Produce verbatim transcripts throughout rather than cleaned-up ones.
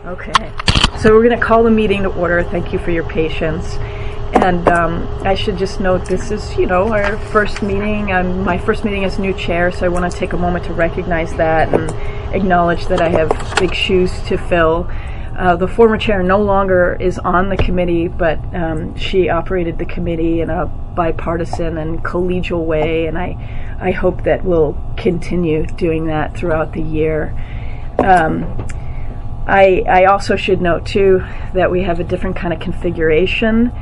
Okay, so we're going to call the meeting to order. Thank you for your patience. And um, I should just note this is, you know, our first meeting. Um, my first meeting as new chair, so I want to take a moment to recognize that and acknowledge that I have big shoes to fill. Uh, the former chair no longer is on the committee, but um, she operated the committee in a bipartisan and collegial way, and I, I hope that we'll continue doing that throughout the year. Um, I, I also should note, too, that we have a different kind of configuration.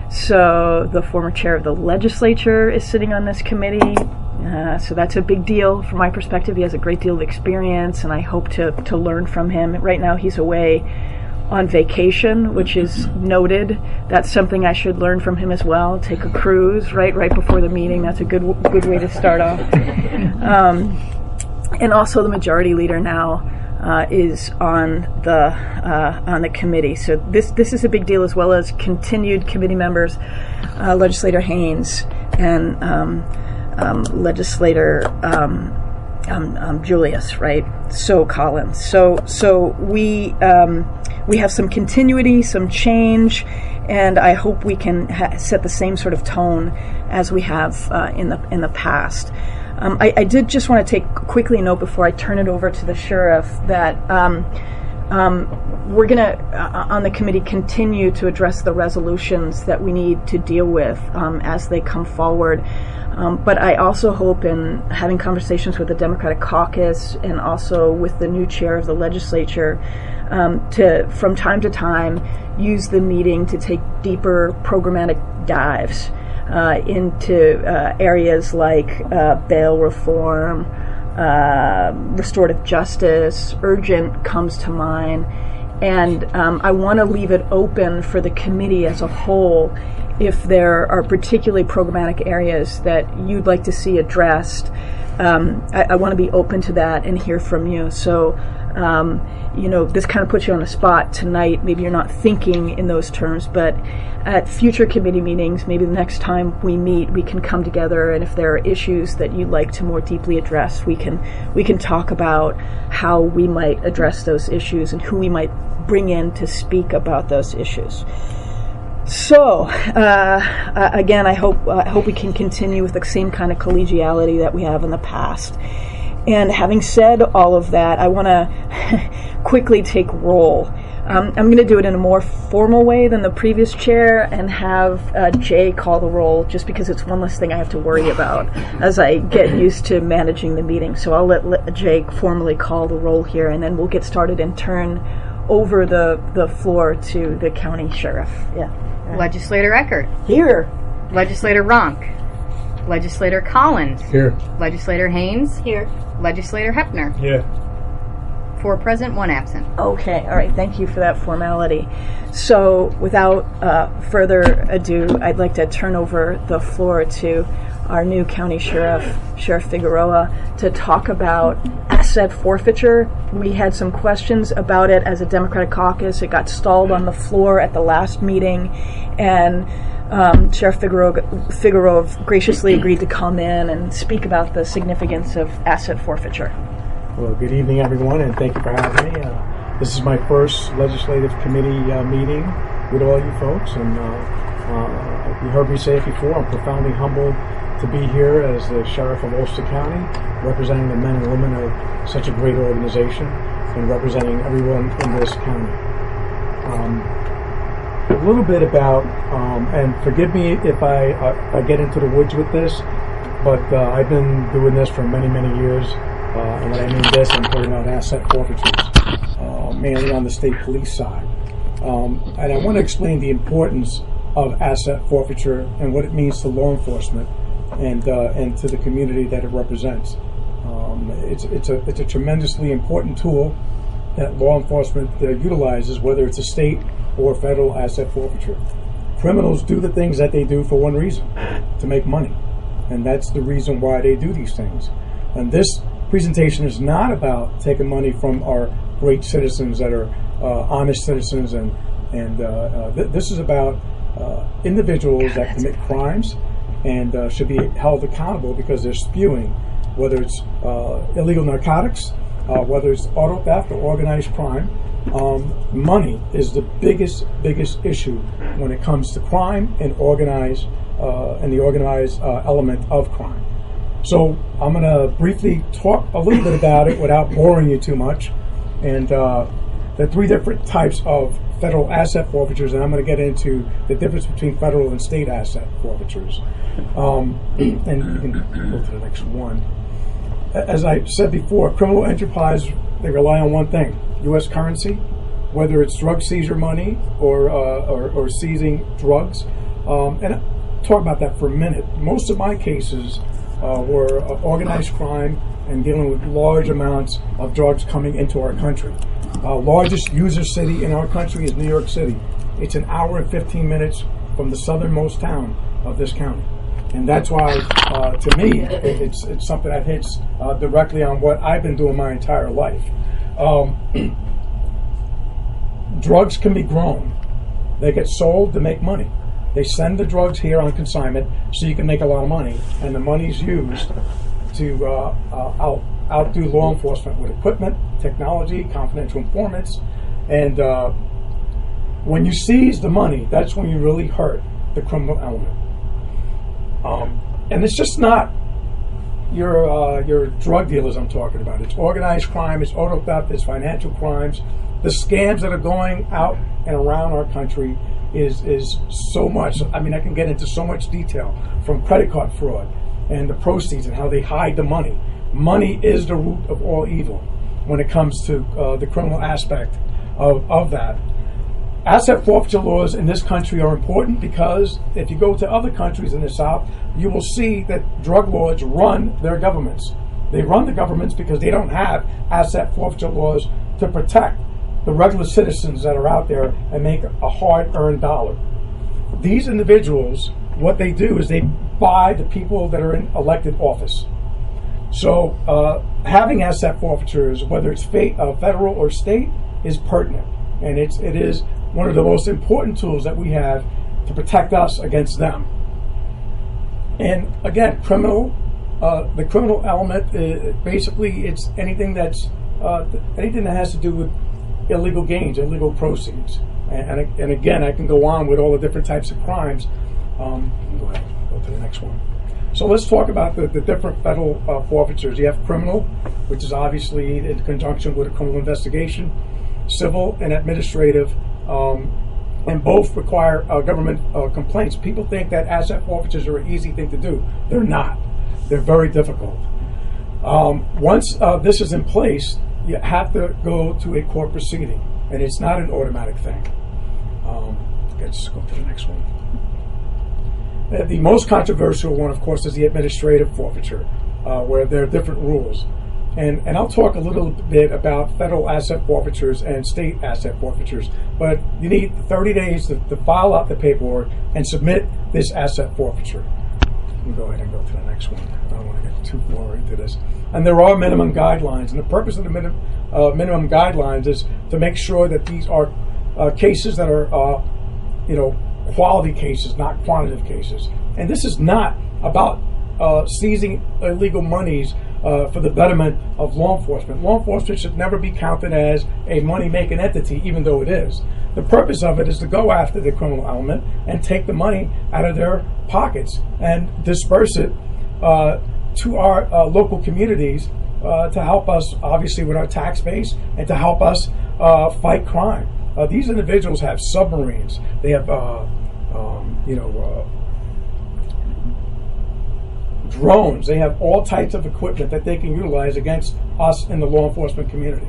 So the former chair of the legislature is sitting on this committee. Uh, so that's a big deal from my perspective. He has a great deal of experience, and I hope to, to learn from him. Right now he's away on vacation, which is noted. That's something I should learn from him as well. Take a cruise right right before the meeting. That's a good good way to start off. Um, and also the majority leader now Uh, is on the uh, on the committee, so this this is a big deal, as well as continued committee members, uh, Legislator Haynes and um, um, Legislator um, um, um, Julius, right? So Collins. So so we um, we have some continuity, some change, and I hope we can ha- set the same sort of tone as we have uh, in the in the past. Um, I, I did just want to take quickly note before I turn it over to the sheriff that um, um, we're going to, uh, on the committee, continue to address the resolutions that we need to deal with um, as they come forward. Um, but I also hope, in having conversations with the Democratic caucus and also with the new chair of the legislature, um, to, from time to time, use the meeting to take deeper programmatic dives Uh, into uh, areas like uh, bail reform, uh, restorative justice, urgent comes to mind, and um, I want to leave it open for the committee as a whole if there are particularly programmatic areas that you'd like to see addressed. Um, I, I want to be open to that and hear from you. So, um, you know, this kind of puts you on the spot tonight. Maybe you're not thinking in those terms, but at future committee meetings, maybe the next time we meet, we can come together, and if there are issues that you'd like to more deeply address, we can we can talk about how we might address those issues and who we might bring in to speak about those issues. So, uh, again, I hope I hope we can continue with the same kind of collegiality that we have in the past. And having said all of that, I want to quickly take roll. Um, I'm going to do it in a more formal way than the previous chair and have uh, Jay call the roll, just because it's one less thing I have to worry about as I get used to managing the meeting. So I'll let, let Jay formally call the roll here, and then we'll get started and turn over the, the floor to the county sheriff. Yeah. yeah. Legislator Eckert. Here. Legislator Ronk. Legislator Collins. Here. Legislator Haynes. Here. Legislator Hepner. Here. Four present, one absent. Okay, all right, thank you for that formality. So without uh, further ado, I'd like to turn over the floor to our new county sheriff, Sheriff Figueroa, to talk about asset forfeiture. We had some questions about it as a Democratic caucus. It got stalled on the floor at the last meeting, and um, Sheriff Figueroa, Figueroa graciously agreed to come in and speak about the significance of asset forfeiture. Well, good evening, everyone, and thank you for having me. Uh, this is my first legislative committee uh, meeting with all you folks, and uh, uh, you heard me say it before, I'm profoundly humbled to be here as the Sheriff of Ulster County, representing the men and women of such a great organization and representing everyone in this county. Um, a little bit about, um, and forgive me if I, uh, I get into the woods with this, but uh, I've been doing this for many, many years. Uh, and when I mean this, I'm talking about asset forfeitures, uh, mainly on the state police side. Um, and I want to explain the importance of asset forfeiture and what it means to law enforcement and uh, and to the community that it represents. Um, it's it's a it's a tremendously important tool that law enforcement uh, utilizes, whether it's a state or federal asset forfeiture. Criminals do the things that they do for one reason: to make money, and that's the reason why they do these things. And this presentation is not about taking money from our great citizens that are uh, honest citizens, and and uh, uh, th- this is about uh, individuals that commit crimes and uh, should be held accountable because they're spewing, whether it's uh, illegal narcotics, uh, whether it's auto theft or organized crime, Um, money is the biggest, biggest issue when it comes to crime and organized, uh, and the organized uh, element of crime. So I'm going to briefly talk a little bit about it without boring you too much. And uh, the three different types of federal asset forfeitures, and I'm going to get into the difference between federal and state asset forfeitures. Um, and you can go to the next one. As I said before, criminal enterprise, they rely on one thing, U S currency, whether it's drug seizure money or uh, or, or seizing drugs. Um, and I'll talk about that for a minute. Most of my cases uh, were uh, organized crime and dealing with large amounts of drugs coming into our country. Uh, largest user city in our country is New York City. It's an hour and fifteen minutes from the southernmost town of this county. And that's why, uh, to me, it, it's it's something that hits uh, directly on what I've been doing my entire life. Um, drugs can be grown. They get sold to make money. They send the drugs here on consignment so you can make a lot of money, and the money's used to uh, uh, out, outdo law enforcement with equipment, technology, confidential informants. And uh, when you seize the money, that's when you really hurt the criminal element. Um, and it's just not your uh, your drug dealers I'm talking about. It's organized crime, it's auto theft, it's financial crimes. The scams that are going out and around our country is is so much. I mean, I can get into so much detail, from credit card fraud and the proceeds and how they hide the money. Money is the root of all evil when it comes to uh, the criminal aspect of, of that. Asset forfeiture laws in this country are important because if you go to other countries in the South, you will see that drug lords run their governments. They run the governments because they don't have asset forfeiture laws to protect the regular citizens that are out there and make a hard-earned dollar. These individuals, what they do is they buy the people that are in elected office. So uh, having asset forfeitures, whether it's fa- uh, federal or state, is pertinent. And it's, it is one of the most important tools that we have to protect us against them. And again, criminal, uh, the criminal element, uh, basically it's anything that's uh, anything that has to do with illegal gains, illegal proceeds. And, and, and again, I can go on with all the different types of crimes. Um, go ahead, go to the next one. So let's talk about the, the different federal uh, forfeitures. You have criminal, which is obviously in conjunction with a criminal investigation, civil and administrative, um, and both require uh, government uh, complaints. People think that asset forfeitures are an easy thing to do. They're not. They're very difficult. Um, once uh, this is in place, you have to go to a court proceeding, and it's not an automatic thing. Um, let's go to the next one. Uh, the most controversial one, of course, is the administrative forfeiture, uh, where there are different rules. And, and I'll talk a little bit about federal asset forfeitures and state asset forfeitures, but you need thirty days to, to file out the paperwork and submit this asset forfeiture. Let me go ahead and go to the next one. I don't want to get too far into this. And there are minimum guidelines, and the purpose of the minimum, uh, minimum guidelines is to make sure that these are uh, cases that are, uh, you know, quality cases, not quantitative cases. And this is not about uh, seizing illegal monies Uh, for the betterment of law enforcement. Law enforcement should never be counted as a money-making entity, even though it is. The purpose of it is to go after the criminal element and take the money out of their pockets and disperse it uh, to our uh, local communities uh, to help us, obviously, with our tax base and to help us uh, fight crime. Uh, these individuals have submarines. They have, uh, um, you know, uh, drones. They have all types of equipment that they can utilize against us in the law enforcement community.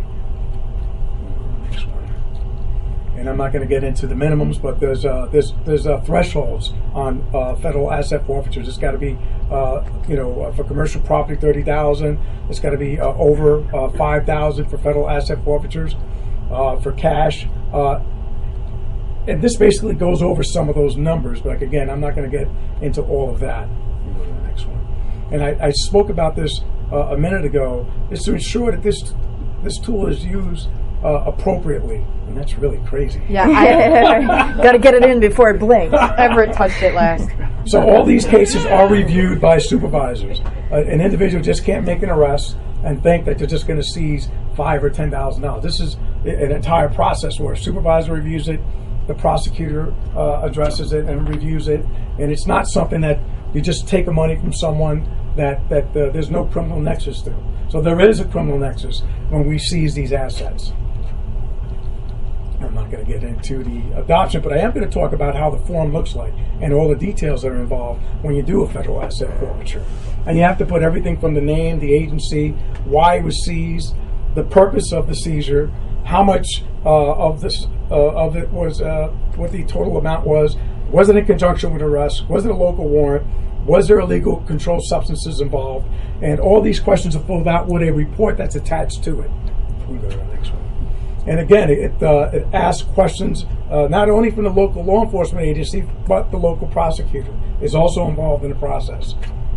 And I'm not going to get into the minimums, but there's uh, there's there's uh, thresholds on uh, federal asset forfeitures. It's got to be, uh, you know, uh, for commercial property thirty thousand. It's got to be uh, over uh, five thousand for federal asset forfeitures. Uh, for cash, uh, and this basically goes over some of those numbers. But again, I'm not going to get into all of that. And I, I spoke about this uh, a minute ago, is to ensure that this this tool is used uh, appropriately. And that's really crazy. Yeah, I got to get it in before it blinks. Everett touched it last. So all these cases are reviewed by supervisors. Uh, an individual just can't make an arrest and think that they're just going to seize five or ten thousand dollars. This is an entire process where a supervisor reviews it, the prosecutor uh, addresses it and reviews it, and it's not something that you just take the money from someone that that uh, there's no criminal nexus to. So there is a criminal nexus when we seize these assets. I'm not going to get into the adoption, but I am going to talk about how the form looks like and all the details that are involved when you do a federal asset forfeiture. And you have to put everything from the name, the agency, why it was seized, the purpose of the seizure, how much uh, of this uh, of it was, uh, what the total amount was. Was it in conjunction with arrest? Was it a local warrant? Was there illegal controlled substances involved? And all these questions are filled out with a report that's attached to it. We can go to the next one. And again, it, uh, it asks questions uh, not only from the local law enforcement agency, but the local prosecutor is also involved in the process.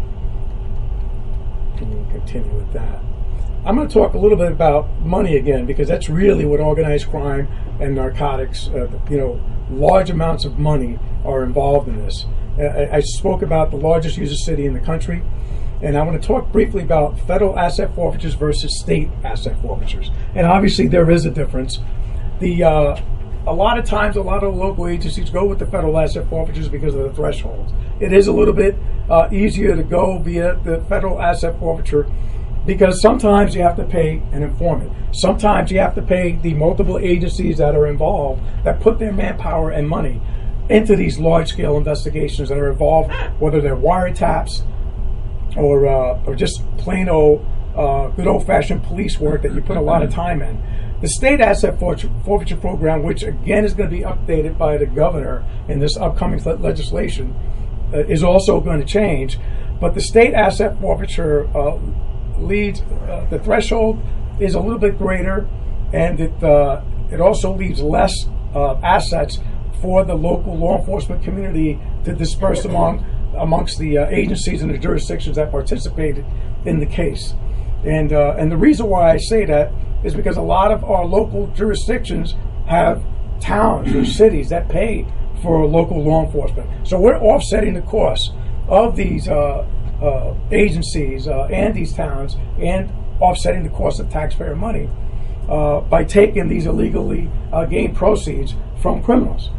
Can you continue with that? I'm going to talk a little bit about money again, because that's really what organized crime and narcotics, uh, you know, large amounts of money are involved in this. I, I spoke about the largest user city in the country, and I want to talk briefly about federal asset forfeitures versus state asset forfeitures. And obviously there is a difference. The uh, a lot of times, a lot of local agencies go with the federal asset forfeitures because of the thresholds. It is a little bit uh, easier to go via the federal asset forfeiture because sometimes you have to pay an informant. Sometimes you have to pay the multiple agencies that are involved that put their manpower and money into these large-scale investigations that are involved, whether they're wiretaps or uh, or just plain old uh, good old-fashioned police work that you put a lot of time in. The state asset forfeiture program, which again is going to be updated by the governor in this upcoming legislation, uh, is also going to change. But the state asset forfeiture uh, leads, uh, the threshold is a little bit greater, and it uh, it also leaves less uh, assets for the local law enforcement community to disperse among amongst the uh, agencies and the jurisdictions that participated in the case. And uh, and the reason why I say that is because a lot of our local jurisdictions have towns or cities that pay for local law enforcement. So we're offsetting the costs of these uh, uh, agencies uh, and these towns, and offsetting the cost of taxpayer money uh, by taking these illegally uh, gained proceeds from criminals.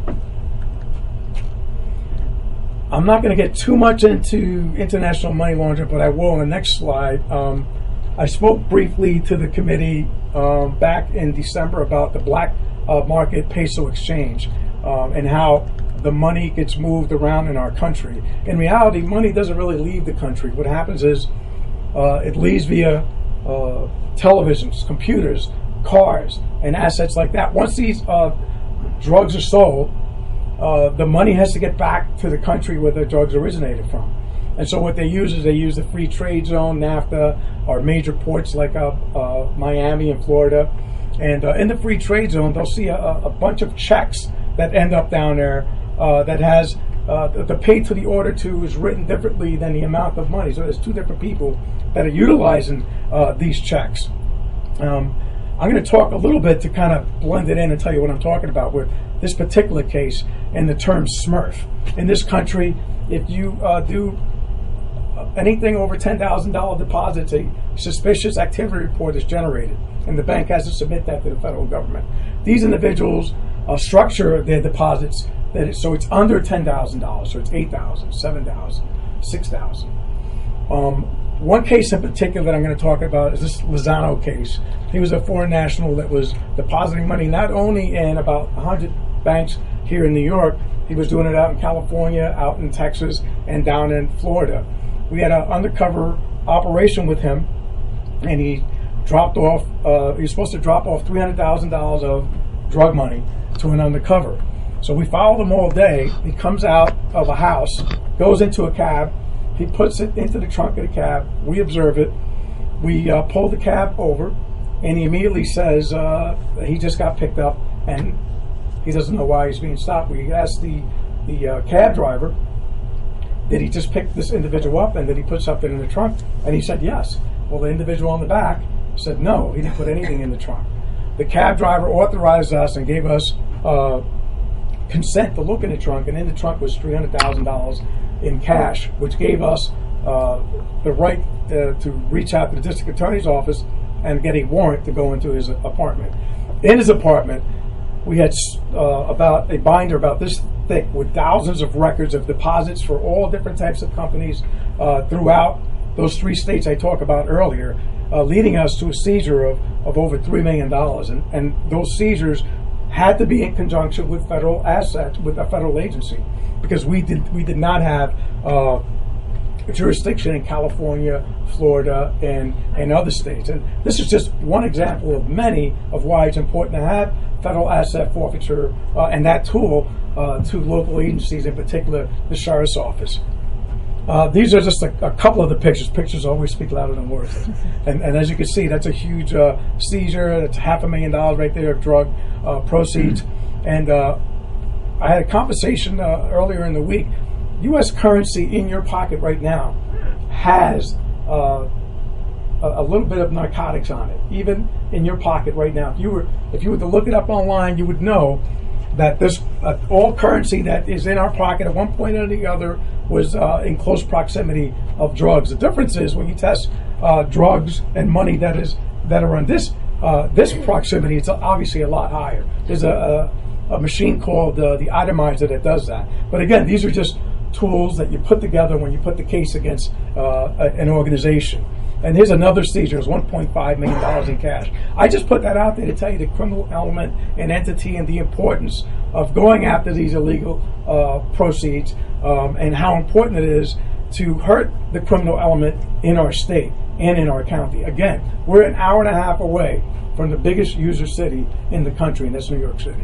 I'm not going to get too much into international money laundering, but I will on the next slide. Um, I spoke briefly to the committee um, back in December about the black uh, market peso exchange um, and how the money gets moved around in our country. In reality, money doesn't really leave the country. What happens is uh, it leaves via uh, televisions, computers, cars, and assets like that. Once these uh, drugs are sold, uh, the money has to get back to the country where the drugs originated from. And so what they use is they use the free trade zone, NAFTA, or major ports like uh, uh, Miami and Florida. And uh, in the free trade zone, they'll see a, a bunch of checks that end up down there uh, that has uh, the pay to the order to is written differently than the amount of money. So there's two different people that are utilizing uh, these checks. Um, I'm going to talk a little bit to kind of blend it in and tell you what I'm talking about with this particular case and the term Smurf. In this country, if you uh, do anything over ten thousand dollars deposits, a suspicious activity report is generated, and the bank has to submit that to the federal government. These individuals uh, structure their deposits that it, so it's under ten thousand dollars, so it's eight thousand dollars, seven thousand dollars, six thousand dollars. Um, one case in particular that I'm going to talk about is this Lozano case. He was a foreign national that was depositing money not only in about one hundred banks here in New York, he was doing it out in California, out in Texas, and down in Florida. We had an undercover operation with him, and he dropped off, uh, he was supposed to drop off three hundred thousand dollars of drug money to an undercover. So we followed him all day. He comes out of a house, goes into a cab, he puts it into the trunk of the cab. We observe it. We uh, pull the cab over, and he immediately says uh, that he just got picked up, and he doesn't know why he's being stopped. We asked the, the uh, cab driver, did he just pick this individual up and did he put something in the trunk? And he said yes. Well, the individual on the back said no, he didn't put anything in the trunk. The cab driver authorized us and gave us uh, consent to look in the trunk, and in the trunk was three hundred thousand dollars in cash, which gave us uh, the right uh, to reach out to the district attorney's office and get a warrant to go into his apartment. In his apartment, we had uh, about a binder about this thick with thousands of records of deposits for all different types of companies uh, throughout those three states I talked about earlier, uh, leading us to a seizure of, of over three million dollars. And, and those seizures had to be in conjunction with federal assets, with a federal agency, because we did we did not have uh, jurisdiction in California, Florida, and, and other states. And this is just one example of many of why it's important to have federal asset forfeiture uh, and that tool uh, to local agencies, in particular the sheriff's office. Uh, these are just a, a couple of the pictures. Pictures always speak louder than words. And, and as you can see, that's a huge uh, seizure. That's half a million dollars right there of drug uh, proceeds. And uh, I had a conversation uh, earlier in the week. U S currency in your pocket right now has uh, a, a little bit of narcotics on it, even in your pocket right now. If you were, if you were to look it up online, you would know that this uh, all currency that is in our pocket at one point or the other was uh, in close proximity of drugs. The difference is when you test uh, drugs and money that is that are on this uh, this proximity, it's obviously a lot higher. There's a, a, a machine called uh, the Atomizer that does that. But again, these are just tools that you put together when you put the case against uh, an organization. And here's another seizure. It was one point five million dollars in cash. I just put that out there to tell you the criminal element and entity and the importance of going after these illegal uh, proceeds um, and how important it is to hurt the criminal element in our state and in our county. Again, we're an hour and a half away from the biggest user city in the country, and that's New York City.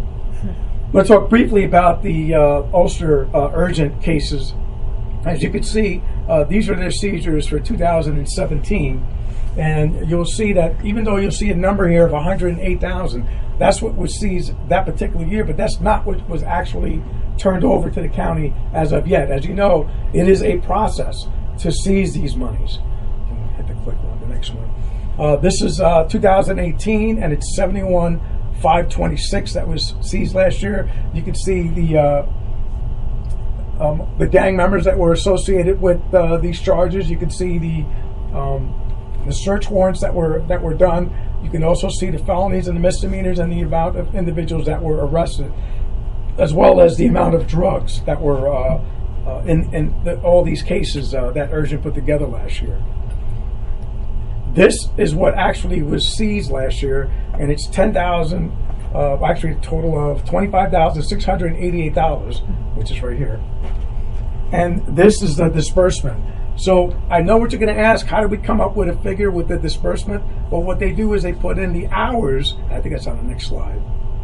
I'm going to talk briefly about the uh, Ulster uh, urgent cases. As you can see, uh, these are their seizures for two thousand seventeen, and you'll see that even though you'll see a number here of one hundred eight thousand, that's what was seized that particular year, but that's not what was actually turned over to the county as of yet. As you know, it is a process to seize these monies. Hit the click on the next one. Uh, this is uh, two thousand eighteen, and it's seventy-one five twenty-six that was seized last year. You can see the uh, um, the gang members that were associated with uh, these charges. You can see the um, the search warrants that were that were done. You can also see the felonies and the misdemeanors and the amount of individuals that were arrested, as well as the amount of drugs that were uh, uh, in, in the, all these cases uh, that Urgent put together last year. This is what actually was seized last year, and it's ten thousand, uh, actually a total of twenty-five thousand six hundred eighty-eight dollars, which is right here. And this is the disbursement. So I know what you're going to ask, how did we come up with a figure with the disbursement? Well, what they do is they put in the hours, I think that's on the next slide.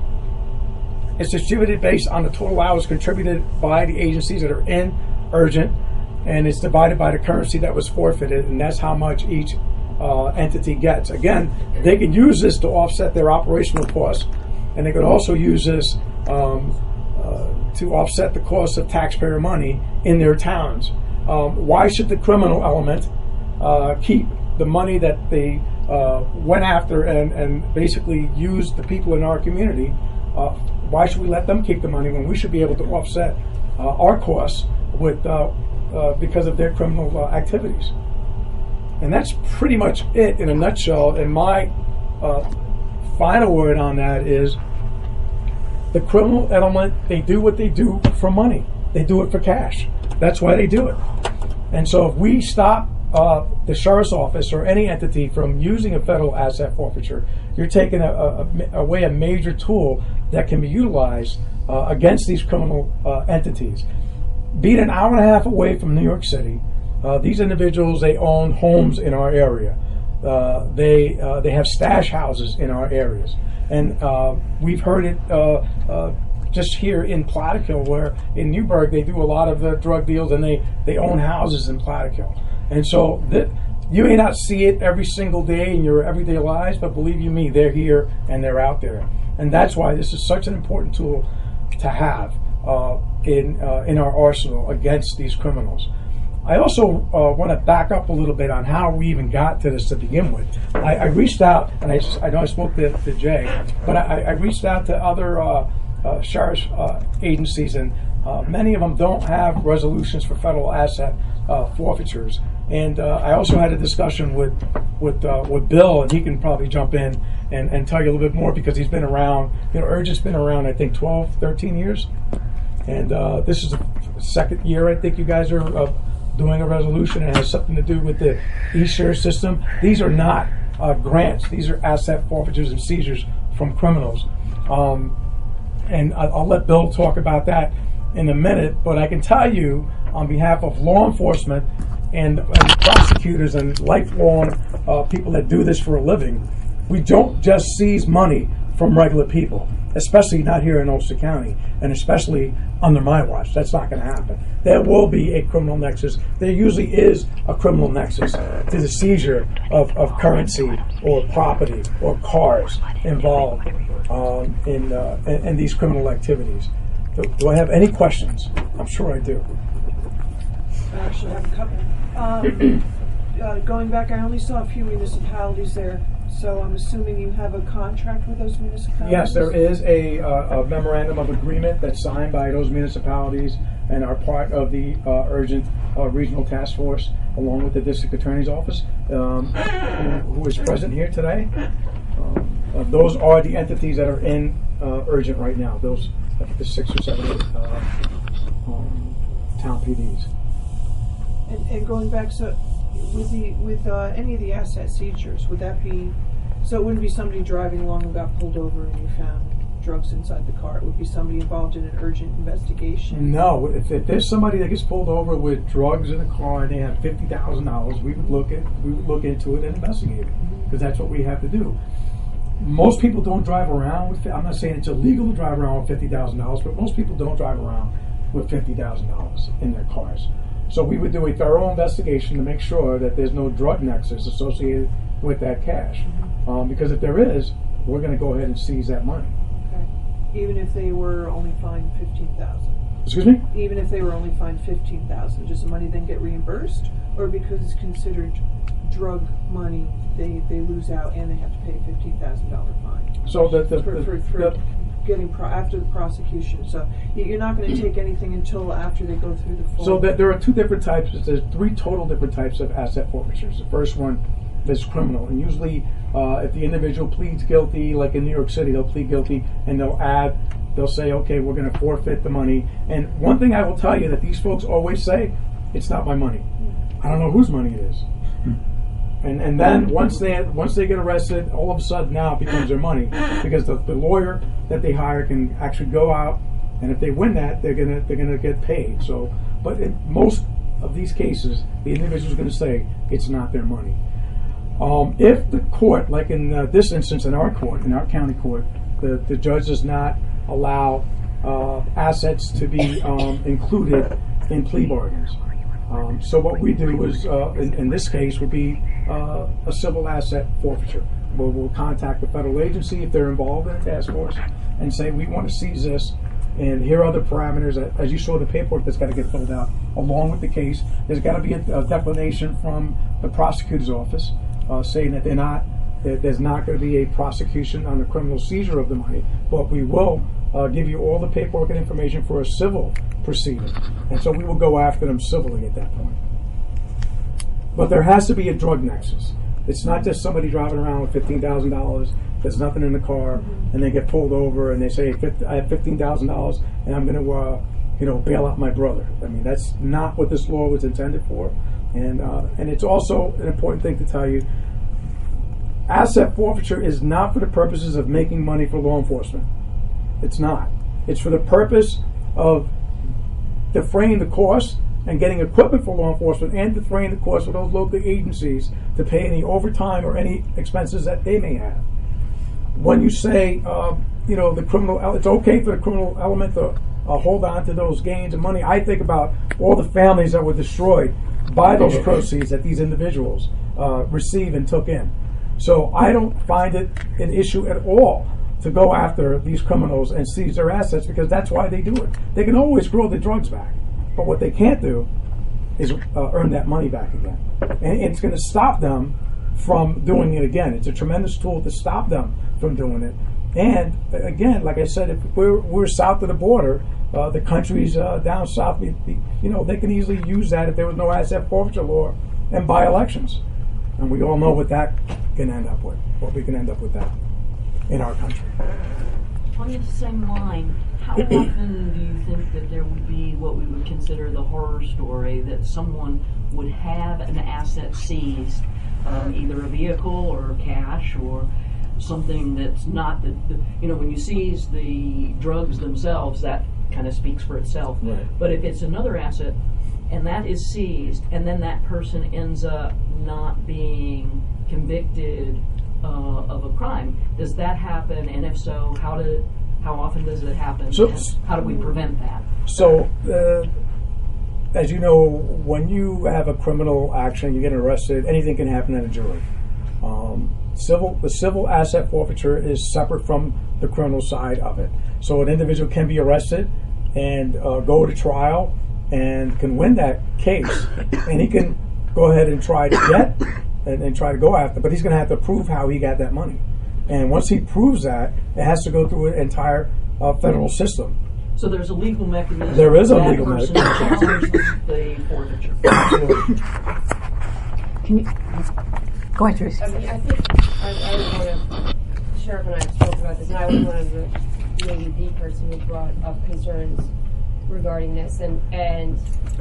It's distributed based on the total hours contributed by the agencies that are in Urgent, and it's divided by the currency that was forfeited, and that's how much each uh, entity gets. Again, they can use this to offset their operational costs, and they can also use this um, uh, to offset the cost of taxpayer money in their towns. Um, why should the criminal element uh, keep the money that they uh, went after and, and basically used the people in our community? Uh, why should we let them keep the money when we should be able to offset uh, our costs with uh, uh, because of their criminal uh, activities? And that's pretty much it in a nutshell. And my uh, final word on that is the criminal element, they do what they do for money. They do it for cash. That's why they do it. And so if we stop uh, the sheriff's office or any entity from using a federal asset forfeiture, you're taking a, a, away a major tool that can be utilized uh, against these criminal uh, entities. Being an hour and a half away from New York City, uh, these individuals, they own homes in our area. Uh, they uh, they have stash houses in our areas. And uh, we've heard it uh, uh, just here in Plattekill, where in Newburgh they do a lot of the drug deals, and they, they own houses in Plattekill. And so th- you may not see it every single day in your everyday lives, but believe you me, they're here and they're out there. And that's why this is such an important tool to have uh, in uh, in our arsenal against these criminals. I also uh, want to back up a little bit on how we even got to this to begin with. I, I reached out, and I, I know I spoke to, to Jay, but I, I reached out to other uh, uh, sheriff's uh, agencies, and uh, many of them don't have resolutions for federal asset uh, forfeitures. And uh, I also had a discussion with with uh, with Bill, and he can probably jump in and, and tell you a little bit more because he's been around. You know, Urgent's been around, I think, twelve, thirteen years. And uh, this is the second year, I think, you guys are uh, doing a resolution. It has something to do with the e-share system. These are not uh, grants. These are asset forfeitures and seizures from criminals. Um, and I'll, I'll let Bill talk about that in a minute. But I can tell you, on behalf of law enforcement and, and prosecutors and lifelong uh, people that do this for a living, we don't just seize money from regular people, especially not here in Ulster County, and especially under my watch. That's not going to happen. There will be a criminal nexus. There usually is a criminal nexus to the seizure of, of currency or property or cars involved um, in, uh, in in these criminal activities. Do, do I have any questions? I'm sure I do. I actually have a couple. Um, uh, going back, I only saw a few municipalities there. So I'm assuming you have a contract with those municipalities? Yes, there is a, uh, a memorandum of agreement that's signed by those municipalities and are part of the uh, Urgent uh, Regional Task Force, along with the District Attorney's Office, um, who, who is present here today. Um, uh, those are the entities that are in uh, Urgent right now. Those, I think, the six or seven uh, um, town P Ds. And, and going back, so with the with uh, any of the asset seizures, would that be, so it wouldn't be somebody driving along and got pulled over and you found drugs inside the car? It would be somebody involved in an urgent investigation? No, if, if there's somebody that gets pulled over with drugs in the car and they have fifty thousand dollars, we would look at we would look into it and investigate it, because mm-hmm. that's what we have to do. Most people don't drive around with, I'm not saying it's illegal to drive around with fifty thousand dollars, but most people don't drive around with fifty thousand dollars in their cars. So we would do a thorough investigation to make sure that there's no drug nexus associated with that cash. Mm-hmm. Um, because if there is, we're going to go ahead and seize that money. Okay. Even if they were only fined fifteen thousand dollars? Excuse me? Even if they were only fined fifteen thousand dollars, does the money then get reimbursed? Or because it's considered drug money, they, they lose out and they have to pay a fifteen thousand dollars fine? So the, the, for, the, for, for the getting pro- after the prosecution. So you're not going to take anything until after they go through the full. So that there are two different types. There's three total different types of asset forfeitures. The first one is criminal, and usually uh, if the individual pleads guilty, like in New York City, they'll plead guilty and they'll add, they'll say, okay, we're going to forfeit the money. And one thing I will tell you that these folks always say, it's not my money. I don't know whose money it is. And and then once they once they get arrested, all of a sudden now it becomes their money, because the, the lawyer that they hire can actually go out, and if they win that, they're gonna they're gonna get paid. So, but in most of these cases, the individual is going to say it's not their money. Um, if the court, like in uh, this instance in our court, in our county court, the the judge does not allow uh, assets to be um, included in plea bargains. Um, so what we do is, uh, in, in this case, would be uh, a civil asset forfeiture. We'll, we'll contact the federal agency if they're involved in a task force and say, we want to seize this, and here are the parameters. As you saw, the paperwork that's got to get filled out along with the case. There's got to be a, a declination from the prosecutor's office uh, saying that they're not, that there's not going to be a prosecution on the criminal seizure of the money, but we will uh, give you all the paperwork and information for a civil proceeding. And so we will go after them civilly at that point. But there has to be a drug nexus. It's not just somebody driving around with fifteen thousand dollars, there's nothing in the car, and they get pulled over and they say, I have fifteen thousand dollars and I'm going to uh, you know, bail out my brother. I mean, that's not what this law was intended for. And, uh, and it's also an important thing to tell you, asset forfeiture is not for the purposes of making money for law enforcement. It's not. It's for the purpose of defraying the cost and getting equipment for law enforcement, and defraying the cost for those local agencies to pay any overtime or any expenses that they may have. When you say, uh, you know, the criminal, it's okay for the criminal element to uh, hold on to those gains of money, I think about all the families that were destroyed by those proceeds that these individuals uh, received and took in. So I don't find it an issue at all to go after these criminals and seize their assets, because that's why they do it. They can always grow the drugs back, but what they can't do is uh, earn that money back again. And it's going to stop them from doing it again. It's a tremendous tool to stop them from doing it. And again, like I said, if we're, we're south of the border, uh, the countries uh, down south, you know, they can easily use that if there was no asset forfeiture law and by-elections. And we all know what that can end up with, what we can end up with that in our country. On the same line, how often do you think that there would be what we would consider the horror story, that someone would have an asset seized, um, either a vehicle or cash or something that's not the, the, you know, when you seize the drugs themselves, that kind of speaks for itself. Right. But if it's another asset and that is seized, and then that person ends up not being convicted uh, of a crime, does that happen? And if so, how do how often does it happen? So, and how do we prevent that? So, uh, as you know, when you have a criminal action, you get arrested, anything can happen at a jury. Um, civil, the civil asset forfeiture is separate from the criminal side of it. So an individual can be arrested and uh, go to trial and can win that case, and he can go ahead and try to get and, and try to go after, but he's going to have to prove how he got that money. And once he proves that, it has to go through an entire uh, federal system. So there's a legal mechanism. There is a that legal person mechanism. challenges the forfeiture. Can you go ahead, Tracy? I mean, I think I, I was one of, the sheriff and I have spoken about this, and I was one of the, maybe the person who brought up concerns regarding this, and and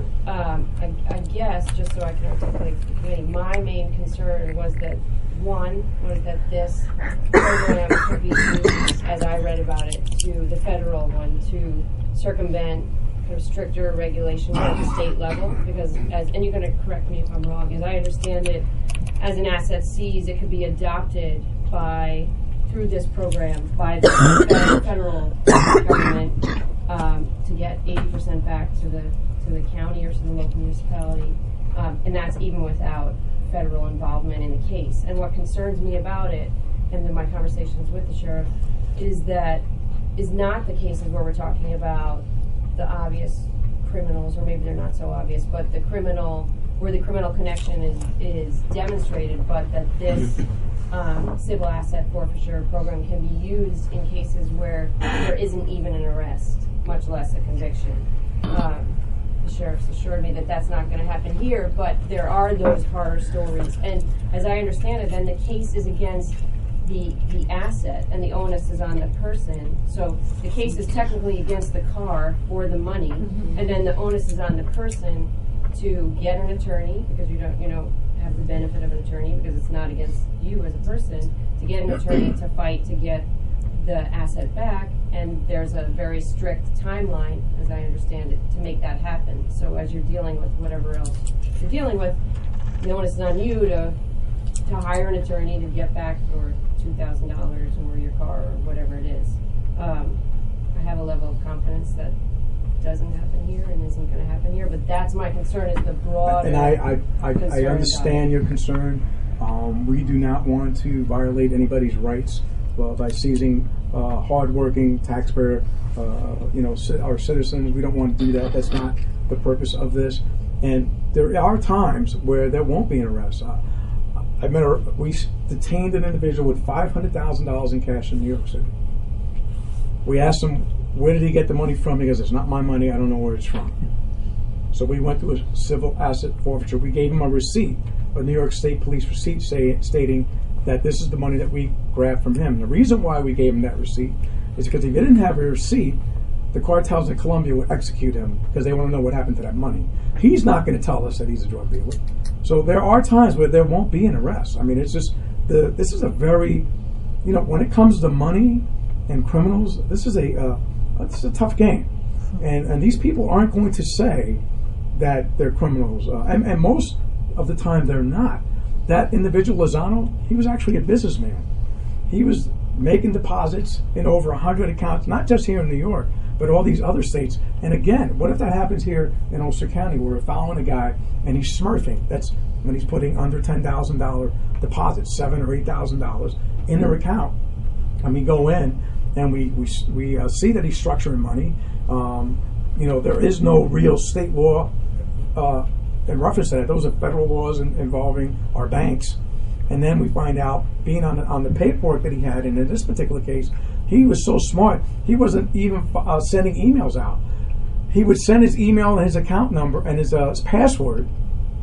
um, I, I guess, just so I can articulate to the committee, my main concern was that, one, was that this program could be used, as I read about it, to the federal one, to circumvent kind of stricter regulations at the state level, because, as, and you're going to correct me if I'm wrong, as I understand it, as an asset seized, it could be adopted by, through this program, by the federal government um, to get eighty percent back to the to the county or to the local municipality, um, and that's even without federal involvement in the case. And what concerns me about it, and then my conversations with the sheriff, is that is not the cases where we're talking about the obvious criminals, or maybe they're not so obvious, but the criminal, where the criminal connection is, is demonstrated, but that this um, civil asset forfeiture program can be used in cases where there isn't even an arrest, much less a conviction. Um, the sheriff's assured me that that's not going to happen here, but there are those horror stories. And as I understand it, then the case is against the the asset, and the onus is on the person. So the case is technically against the car or the money, mm-hmm. and then the onus is on the person to get an attorney, because you don't you know have the benefit of an attorney because it's not against you as a person, to get an attorney to fight to get the asset back. And there's a very strict timeline, as I understand it, to make that happen. So as you're dealing with whatever else you're dealing with, the onus is on you to to hire an attorney to get back for two thousand dollars or your car or whatever it is. Um, I have a level of confidence that doesn't happen here and isn't going to happen here, but that's my concern, is the broader And I, I, I, I understand your concern. Um, we do not want to violate anybody's rights uh, by seizing uh, hardworking taxpayer, uh, you know, c- our citizens. We don't want to do that. That's not the purpose of this. And there are times where there won't be an arrest. Uh, I met a, we detained an individual with five hundred thousand dollars in cash in New York City. We asked him, where did he get the money from? He goes, it's not my money, I don't know where it's from. So we went through a civil asset forfeiture. We gave him a receipt, a New York State Police receipt say, stating that this is the money that we grabbed from him. The reason why we gave him that receipt is because if he didn't have a receipt, the cartels in Colombia would execute him because they want to know what happened to that money. He's not going to tell us that he's a drug dealer. So there are times where there won't be an arrest. I mean, it's just, the this is a very, you know, when it comes to money and criminals, this is a uh, this is a tough game. And and these people aren't going to say that they're criminals. Uh, and, and most of the time they're not. That individual, Lozano, he was actually a businessman. He was making deposits in over one hundred accounts, not just here in New York, but all these other states. And again, what if that happens here in Ulster County, where we're following a guy and he's smurfing? That's when he's putting under ten thousand dollars deposits, seven thousand dollars or eight thousand dollars in their account. And we go in and we we, we uh, see that he's structuring money. Um, you know, there is no real state law uh, in reference to that. Those are federal laws in, involving our banks. And then we find out, being on the, on the paperwork that he had, and in this particular case, he was so smart, he wasn't even uh, sending emails out. He would send his email and his account number and his, uh, his password,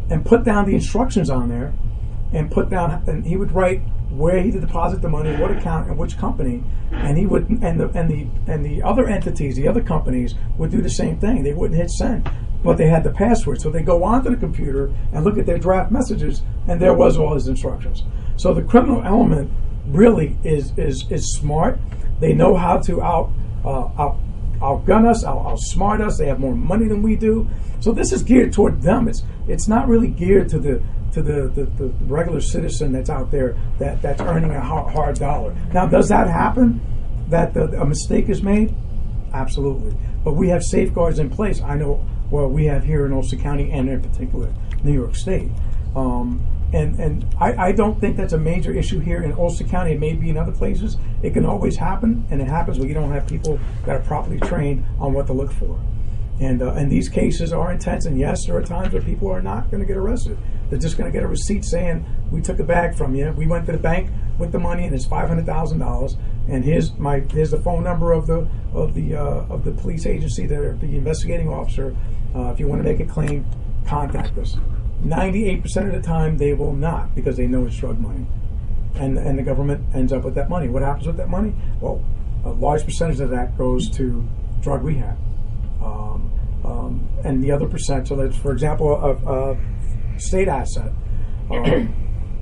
and put down the instructions on there, and put down, and he would write where he to deposit the money, what account, and which company, and he would, and the and the and the other entities, the other companies would do the same thing. They wouldn't hit send, but they had the password, so they go onto the computer and look at their draft messages, and there was all his instructions. So the criminal element really is is is smart. They know how to out uh, out outgun us, out outsmart us. They have more money than we do. So this is geared toward them. It's it's not really geared to the to the, the, the regular citizen that's out there that, that's earning a hard, hard dollar. Now, does that happen? That the, a mistake is made? Absolutely. But we have safeguards in place. I know, well, we have here in Ulster County and in particular New York State. Um, and and I, I don't think that's a major issue here in Ulster County. It may be in other places. It can always happen, and it happens when you don't have people that are properly trained on what to look for. And uh, and these cases are intense, and yes, there are times where people are not going to get arrested. They're just going to get a receipt saying, we took a bag from you, we went to the bank with the money, and it's five hundred thousand dollars, and here's my here's the phone number of the of the uh, of the police agency, the, the investigating officer. Uh, if you want to make a claim, contact us. ninety-eight percent of the time, they will not, because they know it's drug money. And, and the government ends up with that money. What happens with that money? Well, a large percentage of that goes to drug rehab. Um, um, and the other percent, so that's, for example, a, a state asset, um,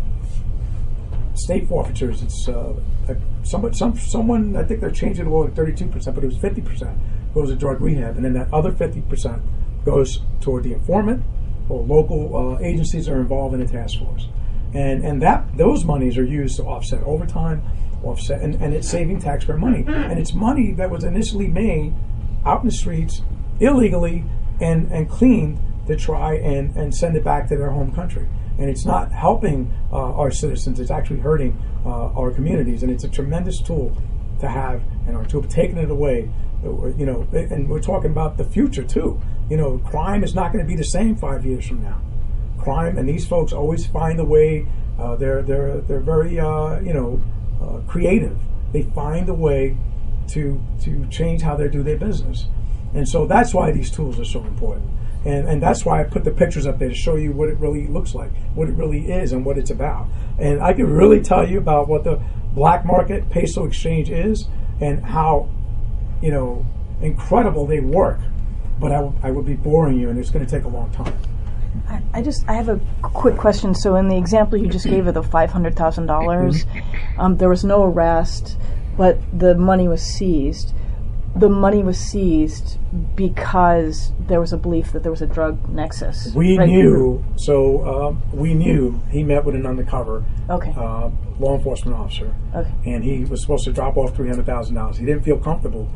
state forfeitures, it's uh, a, some, some, someone, I think they're changing the law to thirty-two percent, but it was fifty percent goes to drug rehab, and then that other fifty percent goes toward the informant, or local uh, agencies are involved in a task force. And and that those monies are used to offset overtime, offset, and, and it's saving taxpayer money. And it's money that was initially made out in the streets illegally and, and cleaned to try and, and send it back to their home country. And it's not helping uh, our citizens, it's actually hurting uh, our communities. And it's a tremendous tool to have, and our tool, taking it away, you know, and we're talking about the future too. You know, crime is not going to be the same five years from now. Crime, and these folks always find a way. Uh, they're they're they're very uh, you know uh, creative. They find a way to to change how they do their business, and so that's why these tools are so important. And and that's why I put the pictures up there to show you what it really looks like, what it really is, and what it's about. And I can really tell you about what the black market peso exchange is and how, you know, incredible they work. But I, w- I would be boring you, and it's going to take a long time. I, I just I have a quick question. So in the example you just gave of the five hundred thousand dollars, um, there was no arrest, but the money was seized. The money was seized because there was a belief that there was a drug nexus. We right? knew, so um, we knew he met with an undercover Okay. uh, law enforcement officer, Okay. and he was supposed to drop off three hundred thousand dollars. He didn't feel comfortable,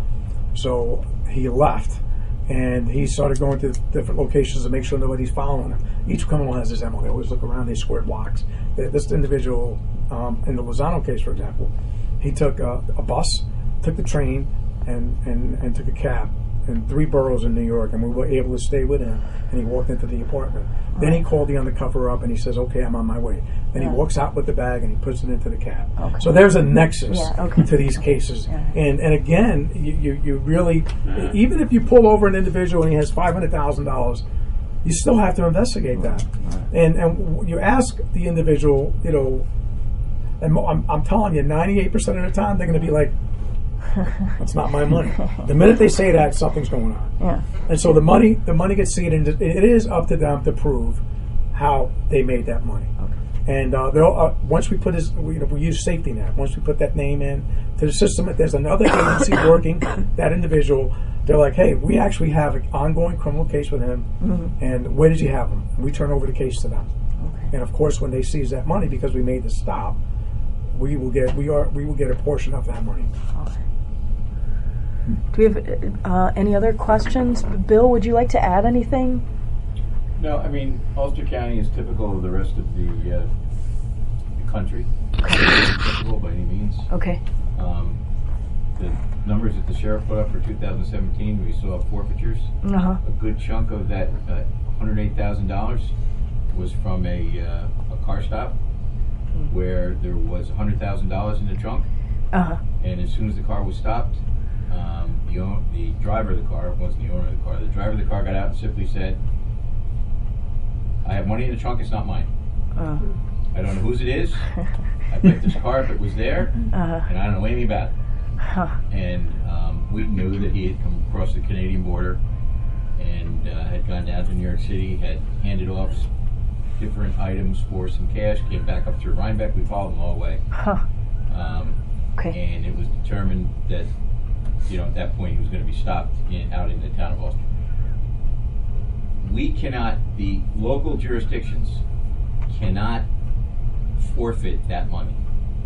so he left. And he started going to different locations to make sure nobody's following him. Each criminal has his M O. They always look around, they square blocks. This individual, um, in the Lozano case, for example, he took a, a bus, took the train, and, and, and took a cab in three boroughs in New York, and we were able to stay with him, and he walked into the apartment. Then he called the undercover up, and he says, okay, I'm on my way. Then Yeah. he walks out with the bag, and he puts it into the cab. Okay. So there's a nexus Yeah, okay. to these cases. Yeah. And and again, you, you, you really, even if you pull over an individual and he has five hundred thousand dollars, you still have to investigate that. And and you ask the individual, you know, and I'm, I'm telling you, ninety-eight percent of the time, they're going to be like, that's not my money. The minute they say that, something's going on. Yeah. And so the money, the money gets seeded, and it is up to them to prove how they made that money. Okay. And uh, they'll, uh, once we put his, we, you know, we use safety net. Once we put that name in to the system, if there's another agency working that individual, they're like, hey, we actually have an ongoing criminal case with him, Mm-hmm. and where did you have him? And we turn over the case to them. Okay. And of course, when they seize that money, because we made the stop, we will get we are we will get a portion of that money. Okay. Do we have uh, any other questions? Bill, would you like to add anything? No, I mean, Ulster County is typical of the rest of the, uh, the country. Typical by any means. Okay. Um, the numbers that the sheriff put up for two thousand seventeen, we saw forfeitures. Uh-huh. A good chunk of that uh, one hundred eight thousand dollars was from a, uh, a car stop where there was one hundred thousand dollars in the trunk. Uh-huh. And as soon as the car was stopped, um, the, own, the driver of the car, wasn't the owner of the car, the driver of the car got out and simply said, I have money in the trunk, it's not mine. Uh, I don't know whose it is. I bet this car if it was there, uh, and I don't know anything about it. huh. And um, we knew that he had come across the Canadian border and uh, had gone down to New York City, had handed off s- different items for some cash, came back up through Rhinebeck. We followed him all the way. Huh. Um, Okay. And it was determined that, you know, at that point he was going to be stopped in, out in the town of Ulster. We cannot, the local jurisdictions cannot forfeit that money.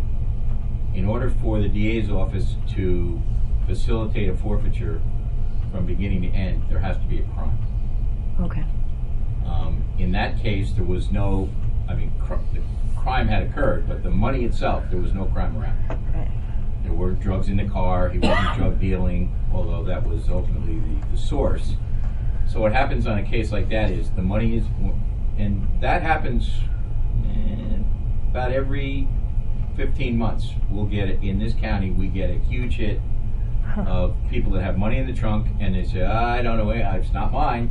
In order for the D A's office to facilitate a forfeiture from beginning to end, there has to be a crime. Okay. Um, in that case, there was no, I mean, cr- the crime had occurred, but the money itself, there was no crime around. Right. There were drugs in the car, he wasn't drug dealing, although that was ultimately the, the source. So what happens on a case like that is the money is, and that happens eh, about every fifteen months. We'll get it, in this county, we get a huge hit of people that have money in the trunk and they say, I don't know, it's not mine.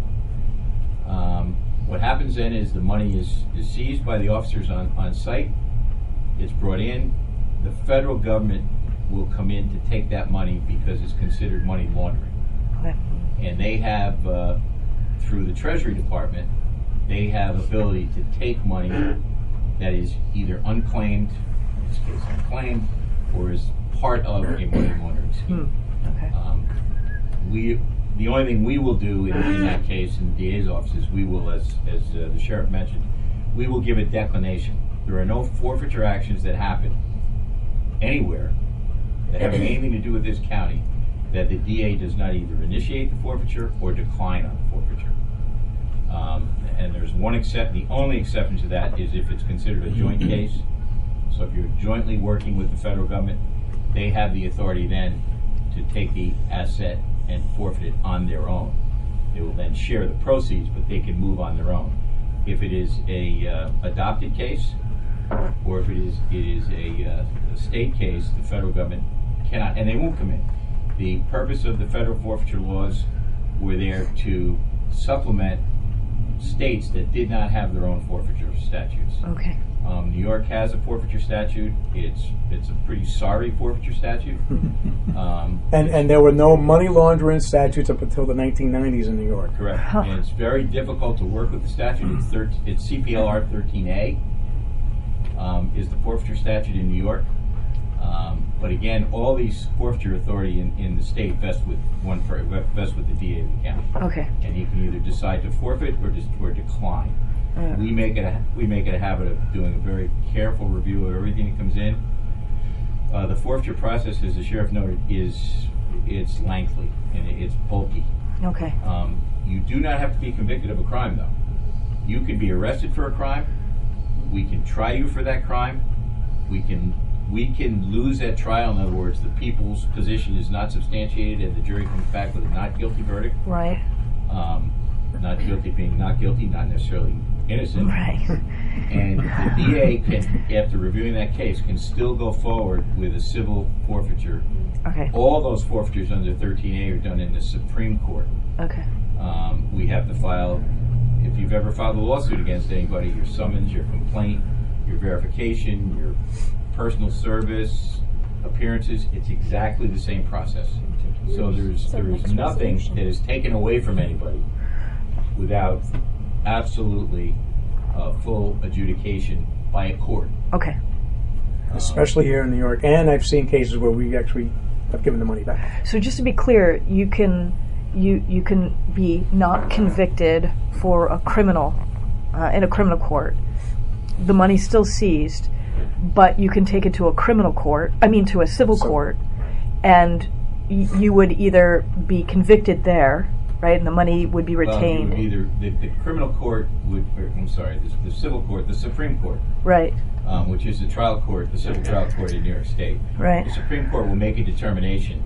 Um, what happens then is the money is, is seized by the officers on, on site. It's brought in. The federal government will come in to take that money because it's considered money laundering. Okay. And they have, uh, through the Treasury Department, they have ability to take money that is either unclaimed, in this case unclaimed, or is part of a money laundering scheme. Hmm. Okay. Um, we, the only thing we will do in, in that case in the D A's office is we will, as, as uh, the sheriff mentioned, we will give a declination. There are no forfeiture actions that happen anywhere that have anything to do with this county that the D A does not either initiate the forfeiture or decline on the forfeiture. Um, and there's one except, the only exception to that is if it's considered a joint case. So if you're jointly working with the federal government, they have the authority then to take the asset and forfeit it on their own. They will then share the proceeds, but they can move on their own. If it is a uh, adopted case, or if it is it is a, uh, a state case, the federal government cannot, and they won't come in. The purpose of the federal forfeiture laws were there to supplement states that did not have their own forfeiture statutes. Okay. Um, New York has a forfeiture statute. It's it's a pretty sorry forfeiture statute. Um, And and there were no money laundering statutes up until the nineteen nineties in New York. correct. Huh. And it's very difficult to work with the statute. It's thir- it's C P L R thirteen A um, is the forfeiture statute in New York. Um, but again, all these forfeiture authority in, in the state vest with one per, vest with the D A of the county, Okay. and he can either decide to forfeit or just or decline. Uh, We make it a, we make it a habit of doing a very careful review of everything that comes in. Uh, the forfeiture process, as the sheriff noted, is it's lengthy and it's bulky. Okay. Um, you do not have to be convicted of a crime, though. You can be arrested for a crime. We can try you for that crime. We can we can lose that trial. In other words, the people's position is not substantiated, and the jury comes back with a not guilty verdict. Right. Um, not guilty being not guilty, not necessarily innocent. Right. And the D A can, after reviewing that case, can still go forward with a civil forfeiture. Okay. All those forfeitures under thirteen A are done in the Supreme Court. Okay. Um, we have to file, if you've ever filed a lawsuit against anybody, your summons, your complaint, your verification, your personal service, appearances, it's exactly the same process. So there's there is nothing that is taken away from anybody without absolutely uh, full adjudication by a court. Okay. Especially here in New York. And I've seen cases where we actually have given the money back. So just to be clear, you can you you can be not convicted for a criminal uh, in a criminal court. The money's still seized, but you can take it to a criminal court. I mean, to a civil So- court, and y- you would either be convicted there, right, and the money would be Well, it retained, would either the, the criminal court would, or, I'm sorry, the, the civil court, the Supreme Court, right, um, which is the trial court, the civil trial court in New York State. right, The Supreme Court will make a determination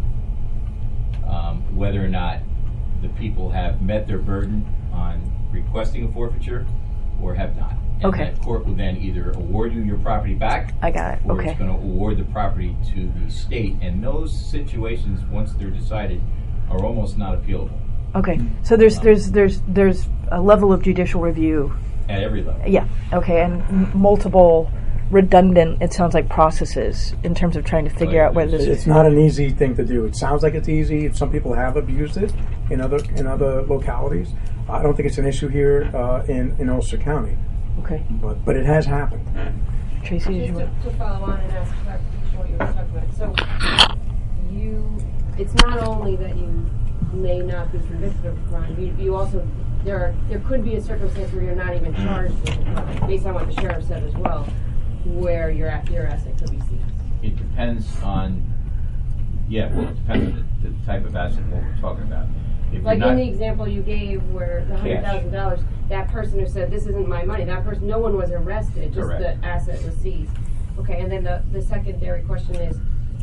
um, whether or not the people have met their burden on requesting a forfeiture or have not. And Okay. that court will then either award you your property back, I got it. or Okay, it's going to award the property to the state. And those situations, once they're decided, are almost not appealable. okay. So there's there's there's there's a level of judicial review At every level. Yeah, okay, and m- multiple redundant, it sounds like, processes in terms of trying to figure Right. out whether this It's is... not an easy thing to do. It sounds like it's easy. Some people have abused it in other in other localities. I don't think it's an issue here uh, in in Ulster County, Okay. but but it has happened. Tracy, did Just you to, want... to follow on and ask clarification what you were talking about. So you, it's not only that you may not be convicted of a crime, you, you also, there are, there could be a circumstance where you're not even charged with a crime, based on what the sheriff said as well, where your, a- your asset could be seized. It depends on, yeah, well, it depends on the, the type of asset what we're talking about. If Like you're not, in the example you gave where the hundred thousand dollars, that person who said, this isn't my money, that person, no one was arrested, just Correct. the asset was seized. Okay, and then the, the secondary question is,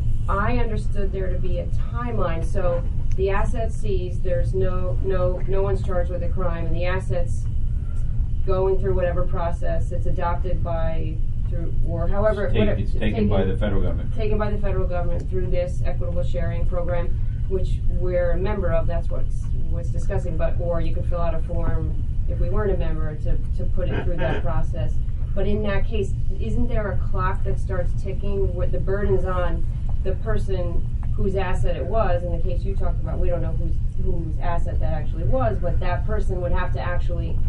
I understood there to be a timeline, so the asset's seized, there's no, no, no one's charged with a crime, and the asset's going through whatever process, it's adopted by, through, or however. it's, take, whatever- it's taken by the federal government. taken by the federal government through this equitable sharing program, which we're a member of, that's what's, what's discussing, but, or you could fill out a form if we weren't a member to, to put it through that process. But in that case, isn't there a clock that starts ticking where the burden's on the person whose asset it was? In the case you talked about, we don't know whose, whose asset that actually was, but that person would have to actually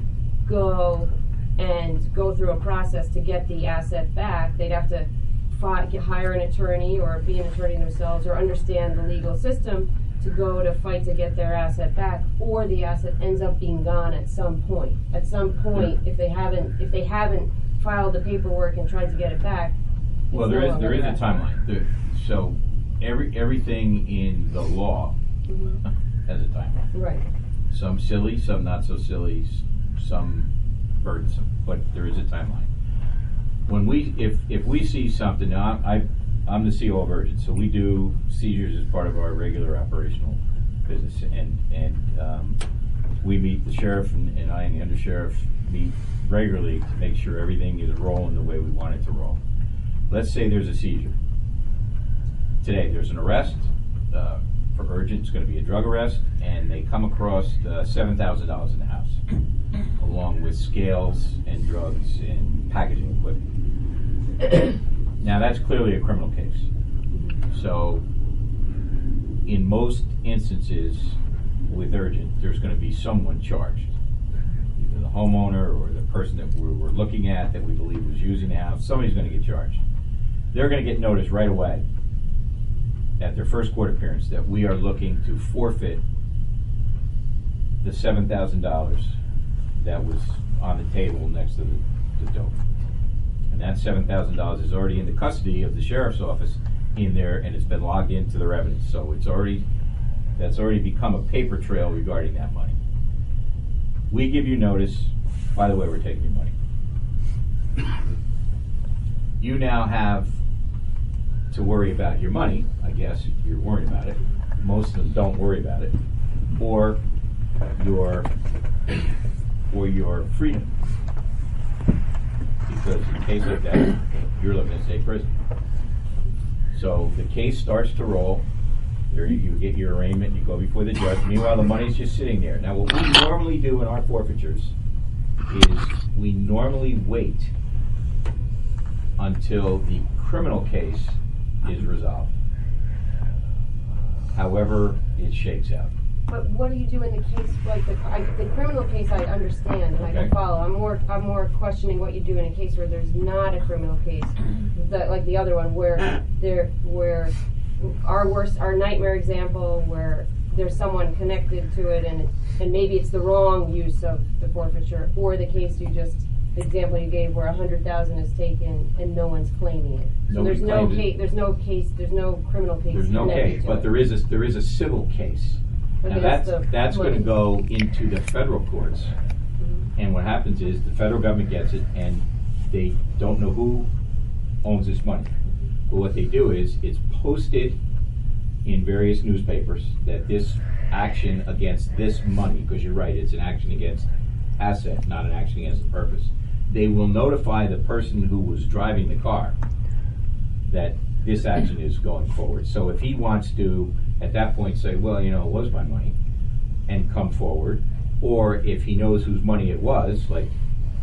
go and go through a process to get the asset back. They'd have to fi- hire an attorney or be an attorney themselves or understand the legal system to go to fight to get their asset back, or the asset ends up being gone at some point. At some point, if they haven't if they haven't filed the paperwork and tried to get it back, it's Well, there no is longer there is a back. timeline. There, so every everything in the law Mhm. has a timeline. Right. Some silly, some not so silly, s- some burdensome, but there is a timeline. When we, if if we see something, now I, I'm the C O of Urgent, so we do seizures as part of our regular operational business, and and um, we meet the sheriff and, and I and the undersheriff meet regularly to make sure everything is rolling the way we want it to roll. Let's say there's a seizure. Today there's an arrest uh, for Urgent. It's going to be a drug arrest, and they come across uh, seven thousand dollars in the house, along with scales and drugs and packaging equipment. Now that's clearly a criminal case. So in most instances with Urgent, there's going to be someone charged. Either the homeowner or the person that we were looking at that we believe was using the house. Somebody's going to get charged. They're going to get notice right away at their first court appearance that we are looking to forfeit the seven thousand dollars that was on the table next to the, the dope. And that seven thousand dollars is already in the custody of the sheriff's office in there, and it's been logged into their evidence. So it's already, that's already become a paper trail regarding that money. We give you notice, by the way, we're taking your money. You now have to worry about your money, I guess, if you're worried about it. Most of them don't worry about it. Or your, or your freedom. Because in a case like that, you're looking at state prison. So the case starts to roll. There you, you get your arraignment, you go before the judge. Meanwhile, the money's just sitting there. Now, what we normally do in our forfeitures is we normally wait until the criminal case is resolved. However it shakes out. But what do you do in the case, like the, I, the criminal case I understand and I Okay. can follow. I'm more, I'm more questioning what you do in a case where there's not a criminal case. The, like the other one where there, where our worst, our nightmare example where there's someone connected to it and, and maybe it's the wrong use of the forfeiture, or the case you just, the example you gave where a hundred thousand is taken and no one's claiming it. So Nobody there's no claims it. case, there's no case, there's no criminal case There's no connected case, to but it. there is a, there is a civil case. Okay, Now that's that's, the that's going to money. go into the federal courts. Mhm. And what happens is the federal government gets it and they don't know who owns this money. But what they do is it's posted in various newspapers that this action against this money, because you're right, it's an action against asset, not an action against the purpose. They will notify the person who was driving the car that this action is going forward. So if he wants to, at that point, say, well, you know, it was my money, and come forward, or if he knows whose money it was, like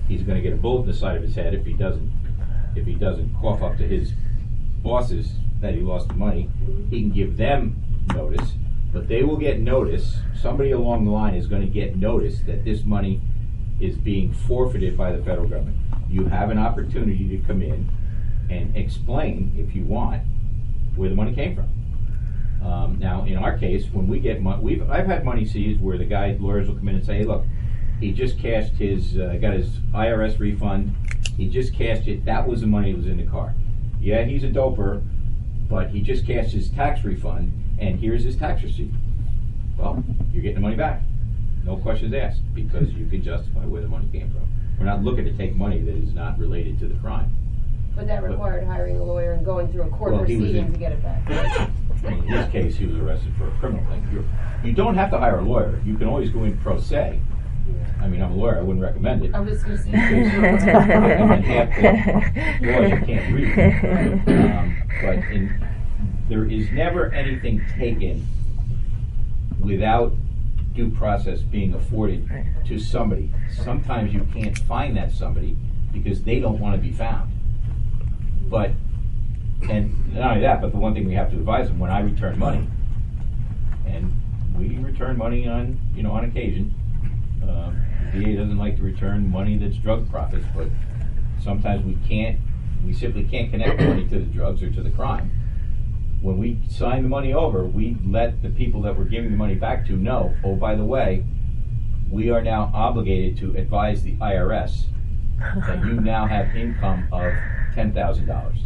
he's going to get a bullet in the side of his head if he doesn't if he doesn't cough up to his bosses that he lost the money. He can give them notice, but they will get notice. Somebody along the line is going to get notice that this money is being forfeited by the federal government. You have an opportunity to come in and explain, if you want, where the money came from. Um, now, in our case, when we get money, we've I've had money seized where the guy lawyers will come in and say, "Hey, look, he just cashed his, uh, got his I R S refund. He just cashed it. That was the money that was in the car. Yeah, he's a doper, but he just cashed his tax refund, and here's his tax receipt." Well, you're getting the money back. No questions asked, because you can justify where the money came from. We're not looking to take money that is not related to the crime. But that required hiring a lawyer and going through a court Well, he was proceeding in- to get it back. In his case, he was arrested for a criminal thing. You're, you don't have to hire a lawyer. You can always go in pro se. I mean, I'm a lawyer. I wouldn't recommend it. I was going to say. Because I mean, half the laws you can't read. Um, but in, there is never anything taken without due process being afforded to somebody. Sometimes you can't find that somebody because they don't want to be found. But, and not only that, but the one thing we have to advise them, when I return money, and we return money on, you know, on occasion, uh, the D A doesn't like to return money that's drug profits, but sometimes we can't, we simply can't connect the money to the drugs or to the crime. When we sign the money over, we let the people that we're giving the money back to know, oh, by the way, we are now obligated to advise the I R S that you now have income of ten thousand dollars.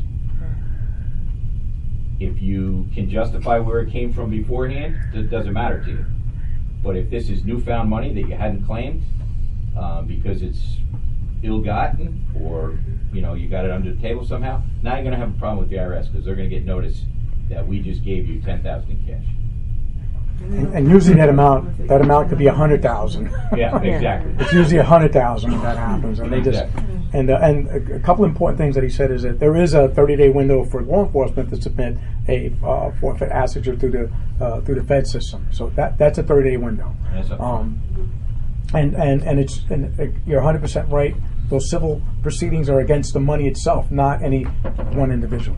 If you can justify where it came from beforehand, it doesn't matter to you. But if this is newfound money that you hadn't claimed uh, because it's ill-gotten, or you know you got it under the table somehow, now you're going to have a problem with the I R S because they're going to get notice that we just gave you ten thousand in cash. And, and usually that amount, that amount could be a hundred thousand. Yeah, exactly. It's usually a hundred thousand when that happens, and they just Exactly. and uh, and a, a couple important things that he said is that there is a thirty-day window for law enforcement to submit a uh, forfeit asset through the uh, through the Fed system. So that that's a thirty-day window. That's up. Um, and and and it's and uh, you're one hundred percent right. Those civil proceedings are against the money itself, not any one individual.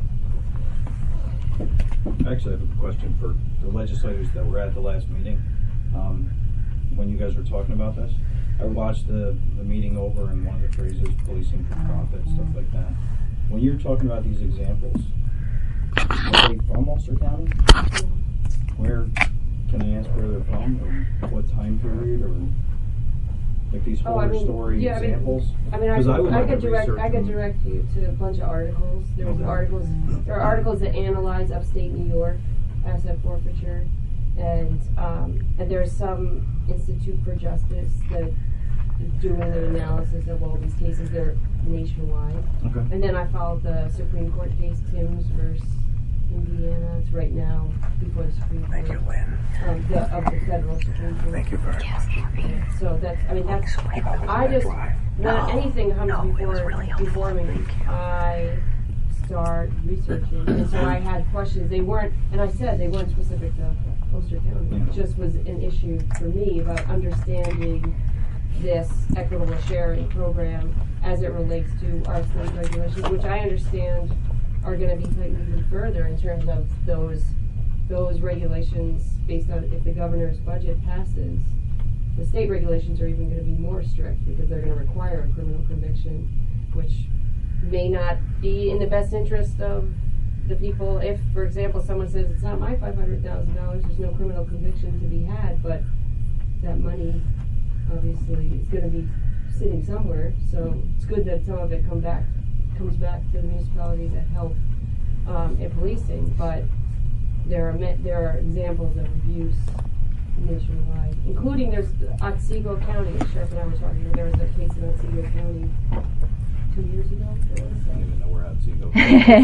Actually, I have a question for the legislators that were at the last meeting. Um, when you guys were talking about this, I watched the, the meeting over, and one of the phrases, policing for profit, stuff like that. When you're talking about these examples, are they from Ulster County? Where, can I ask where they're from, or what time period, or like these Oh, I horror mean, story yeah, I mean- examples? I mean, I 'Cause could, I would I like could to direct, research I could them. direct you to a bunch of articles. There was Okay. articles, there are articles that analyze upstate New York asset forfeiture, and um, and there's some Institute for Justice that is doing an analysis of all these cases. They're nationwide. Okay. And then I followed the Supreme Court case, Timms versus Indiana. It's right now before the Supreme Court. Thank you, Lynn. Um, the, of the federal Supreme Court. Thank you very much. So that's, I mean, that's, I just, when anything comes before, before me, I start researching. And so I had questions. They weren't, and I said they weren't specific to Ulster County. It just was an issue for me about understanding this equitable sharing program as it relates to our state regulations, which I understand are going to be tightened even further in terms of those those regulations based on if the governor's budget passes. The state regulations are even going to be more strict because they're going to require a criminal conviction, which may not be in the best interest of the people. If, for example, someone says, it's not my five hundred thousand dollars, there's no criminal conviction to be had, but that money obviously is going to be sitting somewhere. So it's good that some of it come back, comes back to the municipality that help um, in policing, but there are me- there are examples of abuse nationwide, including there's Otsego County. The sheriff and I were talking. There was a case in Otsego County two years ago. I don't even know where Otsego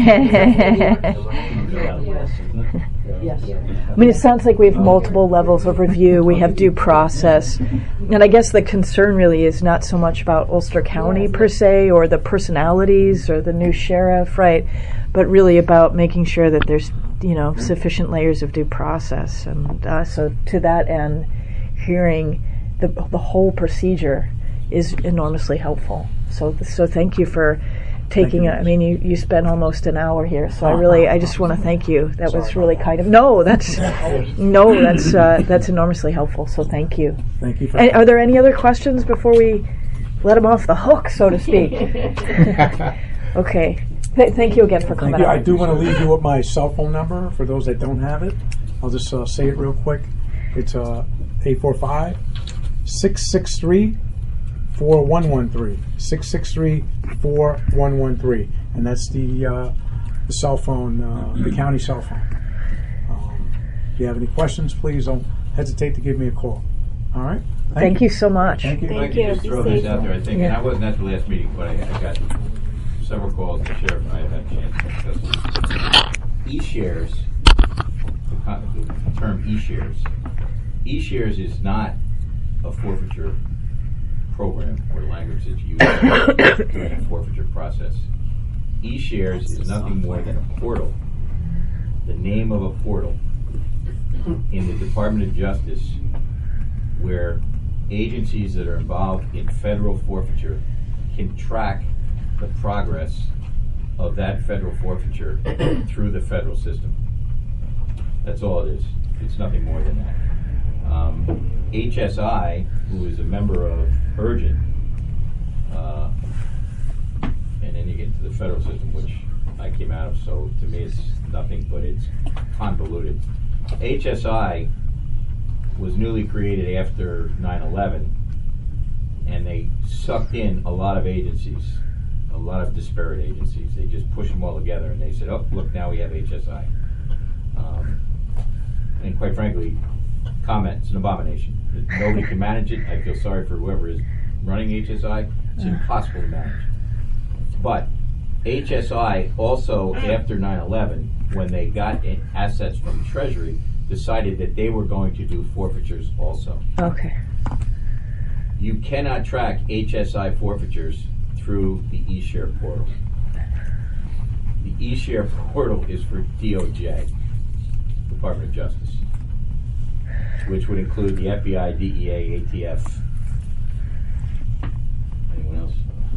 Yes. Yeah. I mean, it sounds like we have multiple levels of review. We have due process. And I guess the concern really is not so much about Ulster County per se or the personalities or the new sheriff, right? But really about making sure that there's, you know, sufficient layers of due process. And uh, so to that end, hearing the, the whole procedure is enormously helpful. So so thank you for taking you. it. I mean, you, you spent almost an hour here, so I really I just want to thank you. That was really kind of no, that's no, that's uh, that's enormously helpful. So thank you. Thank you for And are there any other questions before we let him off the hook, so to speak? Okay. Th- thank you again for coming. Thank you. out. I do want to leave you with my cell phone number for those that don't have it. I'll just uh, say it real quick. It's uh, eight four five, six six three, four one one three. six six three, four one one three. And that's the, uh, the cell phone, uh, the county cell phone. Um, if you have any questions, please don't hesitate to give me a call. All right? Thank, Thank you so much. Thank you. If I Thank could you. just Be throw this safe. out there, I think, and Yeah. I wasn't at the last meeting, but I, I got several calls, the sheriff and I have had a chance to discuss this. E-shares, the, con- the term e-shares, e-shares is not a forfeiture program or language that's used during a forfeiture process. E-shares is nothing more than a portal, the name of a portal in the Department of Justice where agencies that are involved in federal forfeiture can track the progress of that federal forfeiture through the federal system. That's all it is. It's nothing more than that. Um, H S I, who is a member of Urgent, uh, and then you get to the federal system, which I came out of, so to me it's nothing but it's convoluted. H S I was newly created after nine eleven, and they sucked in a lot of agencies, a lot of disparate agencies. They just pushed them all together, and they said, oh, look, now we have H S I. Um, and quite frankly, comment, it's an abomination. Nobody can manage it. I feel sorry for whoever is running H S I. It's impossible to manage. But H S I also, after nine eleven, when they got in assets from Treasury, decided that they were going to do forfeitures also. Okay. You cannot track H S I forfeitures through the eShare portal. The eShare portal is for D O J, Department of Justice, which would include the F B I, D E A, A T F. Anyone else?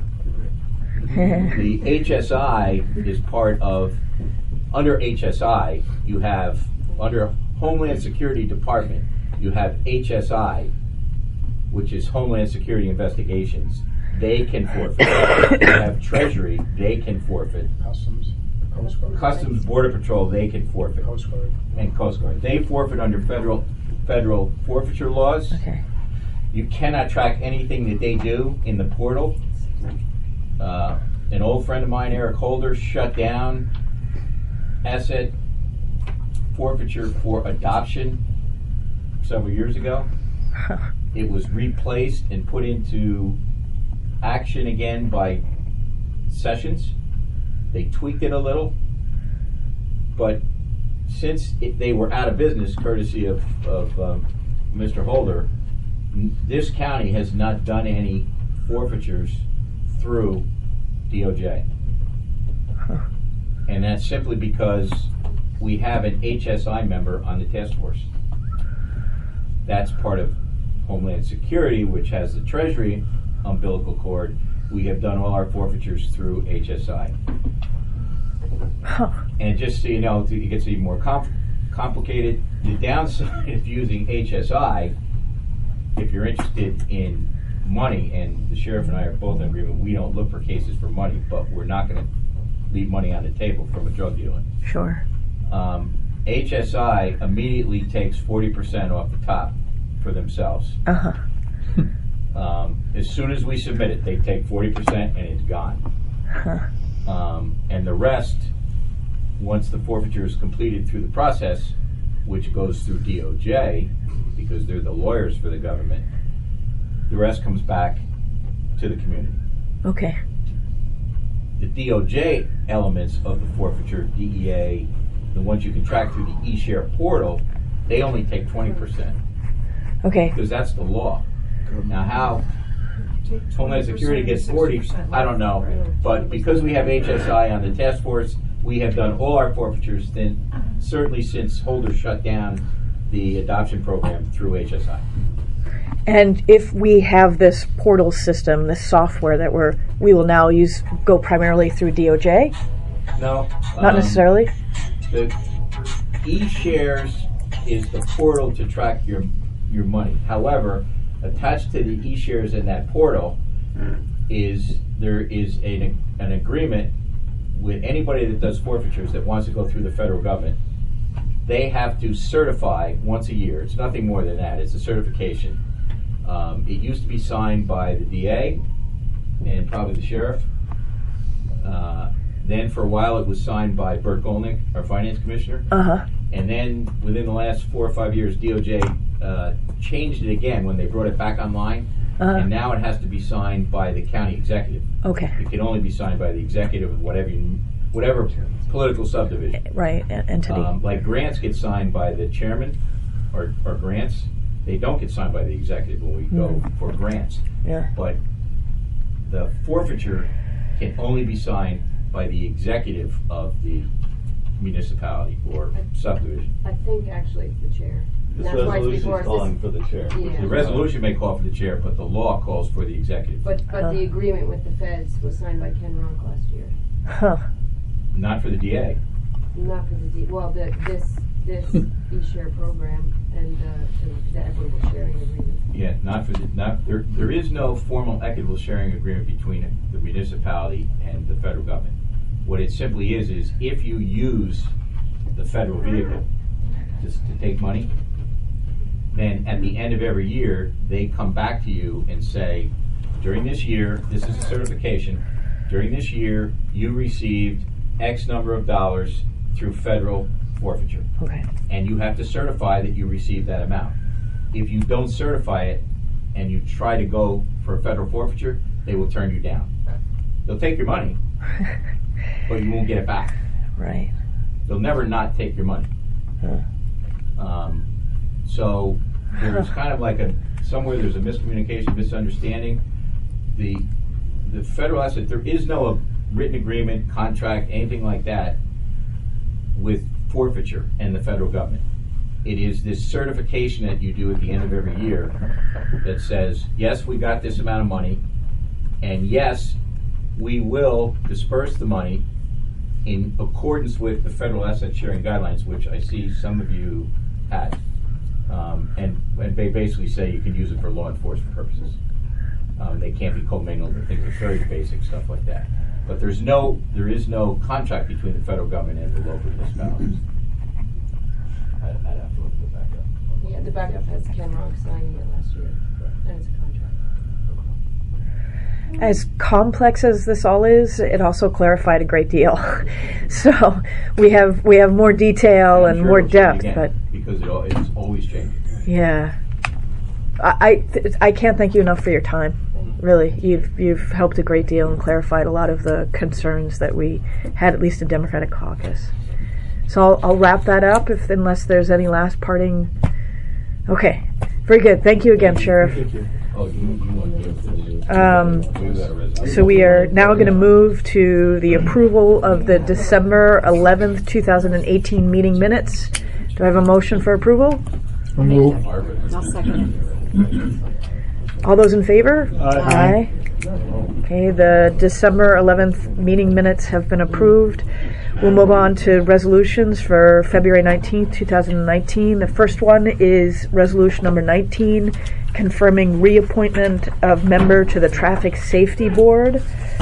The H S I is part of, under H S I, you have, under Homeland Security Department, you have H S I, which is Homeland Security Investigations. They can forfeit. You have Treasury, they can forfeit. Customs, Coast Guard. Customs, Border Patrol, they can forfeit. Coast Guard. And Coast Guard. They forfeit under federal federal forfeiture laws. Okay. You cannot track anything that they do in the portal. Uh, an old friend of mine, Eric Holder, shut down asset forfeiture for adoption several years ago. It was replaced and put into action again by Sessions. They tweaked it a little, but since it, they were out of business, courtesy of, of um, Mister Holder, n- this county has not done any forfeitures through D O J. And that's simply because we have an H S I member on the task force. That's part of Homeland Security, which has the Treasury umbilical cord. We have done all our forfeitures through H S I. Huh. And just so you know, it gets even more compl- complicated. The downside of using H S I, if you're interested in money, and the sheriff and I are both in agreement, we don't look for cases for money, but we're not going to leave money on the table from a drug dealer. Sure. Um, H S I immediately takes forty percent off the top for themselves. Uh-huh. Um, as soon as we submit it, they take forty percent and it's gone. Huh. Um, and the rest, once the forfeiture is completed through the process, which goes through D O J, because they're the lawyers for the government, the rest comes back to the community. Okay. The D O J elements of the forfeiture, D E A, the ones you can track through the eShare portal, they only take twenty percent, Okay. because that's the law. Now, how Homeland Security gets forty, I don't know. But because we have H S I on the task force, we have done all our forfeitures, then certainly since Holder shut down the adoption program through H S I. And if we have this portal system, this software that we're we will now use, go primarily through D O J? No. Not um, necessarily. The eShares is the portal to track your your money. However, attached to the eShares in that portal is there is a, an agreement with anybody that does forfeitures that wants to go through the federal government. They have to certify once a year. It's nothing more than that. It's a certification. Um, it used to be signed by the D A and probably the sheriff. Uh, then for a while it was signed by Bert Golnick, our finance commissioner. Uh-huh. And then within the last four or five years, D O J uh, changed it again when they brought it back online. Uh-huh. And now it has to be signed by the county executive. Okay. It can only be signed by the executive of whatever you, whatever political subdivision. Right, en- entity. Um, like grants get signed by the chairman, or, or grants. They don't get signed by the executive when we go Mm. for grants. Yeah. But the forfeiture can only be signed by the executive of the municipality or subdivision. I think actually it's the chair. This That's why it's resolution before is us. calling for the chair. which Yeah. The is resolution may call for the chair, but the law calls for the executive. But but Uh. the agreement with the feds was signed by Ken Ronk last year. Huh. Not for the D A. Not for the D, well, the, this, this e-share program and uh, the, the equitable sharing agreement. Yeah, not for the, not, there, there is no formal equitable sharing agreement between the municipality and the federal government. What it simply is, is if you use the federal vehicle just to take money, then at the end of every year, they come back to you and say, during this year, this is a certification, during this year, you received X number of dollars through federal forfeiture. Okay. And you have to certify that you received that amount. If you don't certify it and you try to go for a federal forfeiture, they will turn you down. They'll take your money, but you won't get it back. Right. They'll never not take your money. Huh. Um, so there's kind of like a, somewhere there's a miscommunication, misunderstanding. The the federal asset, there is no written agreement, contract, anything like that with forfeiture and the federal government. It is this certification that you do at the end of every year that says, yes, we got this amount of money, and yes, we will disperse the money in accordance with the federal asset sharing guidelines, which I see some of you had. Um, and, and they basically say you can use it for law enforcement purposes. Um, they can't be commingled and things. It's very basic stuff like that. But there's no, there is no contract between the federal government and the local municipalities. I'd, I'd have to look at the backup. Yeah, the backup has Ken Ronk signing it last year, and it's a contract. As complex as this all is, it also clarified a great deal. So we have we have more detail I'm and sure more it'll change depth, again, but because it, al- it's always changing. yeah, I I, th- I can't thank you enough for your time. Really, you've you've helped a great deal and clarified a lot of the concerns that we had, at least in Democratic Caucus. So I'll, I'll wrap that up, if unless there's any last parting. Okay, very good. Thank you again, Sheriff. Thank you. Oh, you, you want to Um, We've got a resolution. So we are now going to move to the approval of the December eleventh, twenty eighteen meeting minutes. Do I have a motion for approval? I'll move. I'll second it. All those in favor? Aye. Okay, the December eleventh meeting minutes have been approved. We'll move on to resolutions for February nineteenth, twenty nineteen. The first one is resolution number nineteen, confirming reappointment of member to the Traffic Safety Board.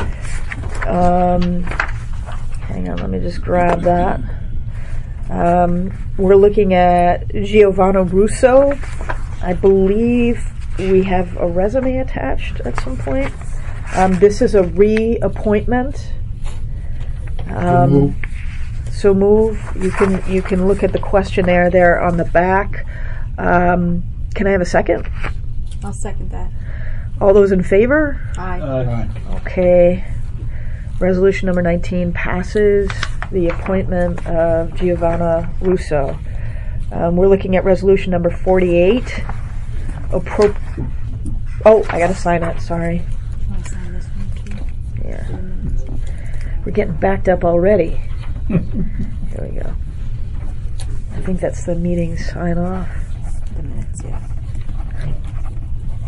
Um, hang on, let me just grab that. Um, we're looking at Giovanni Russo. I believe we have a resume attached at some point. Um, this is a reappointment. Um, move. so move. You can you can look at the questionnaire there on the back. Um, can I have a second? I'll second that. All those in favor? Aye. Aye. Okay. Resolution number nineteen passes. The appointment of Giovanna Russo. Um, we're looking at resolution number forty-eight. Appro- oh, I gotta sign it. Sorry. I'll sign this one too. Yeah. We're getting backed up already. There we go. I think that's the meeting sign off. The minutes, yeah.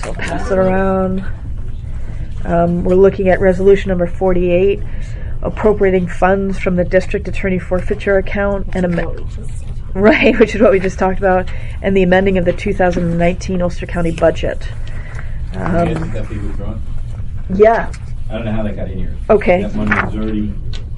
So I'll pass it around. Um, we're looking at resolution number forty-eight, appropriating funds from the district attorney forfeiture account and am- right, which is what we just talked about, and the amending of the two thousand nineteen Ulster County budget. Um, Yes, that be withdrawn? yeah. I don't know how that got in here. Okay. That money is already,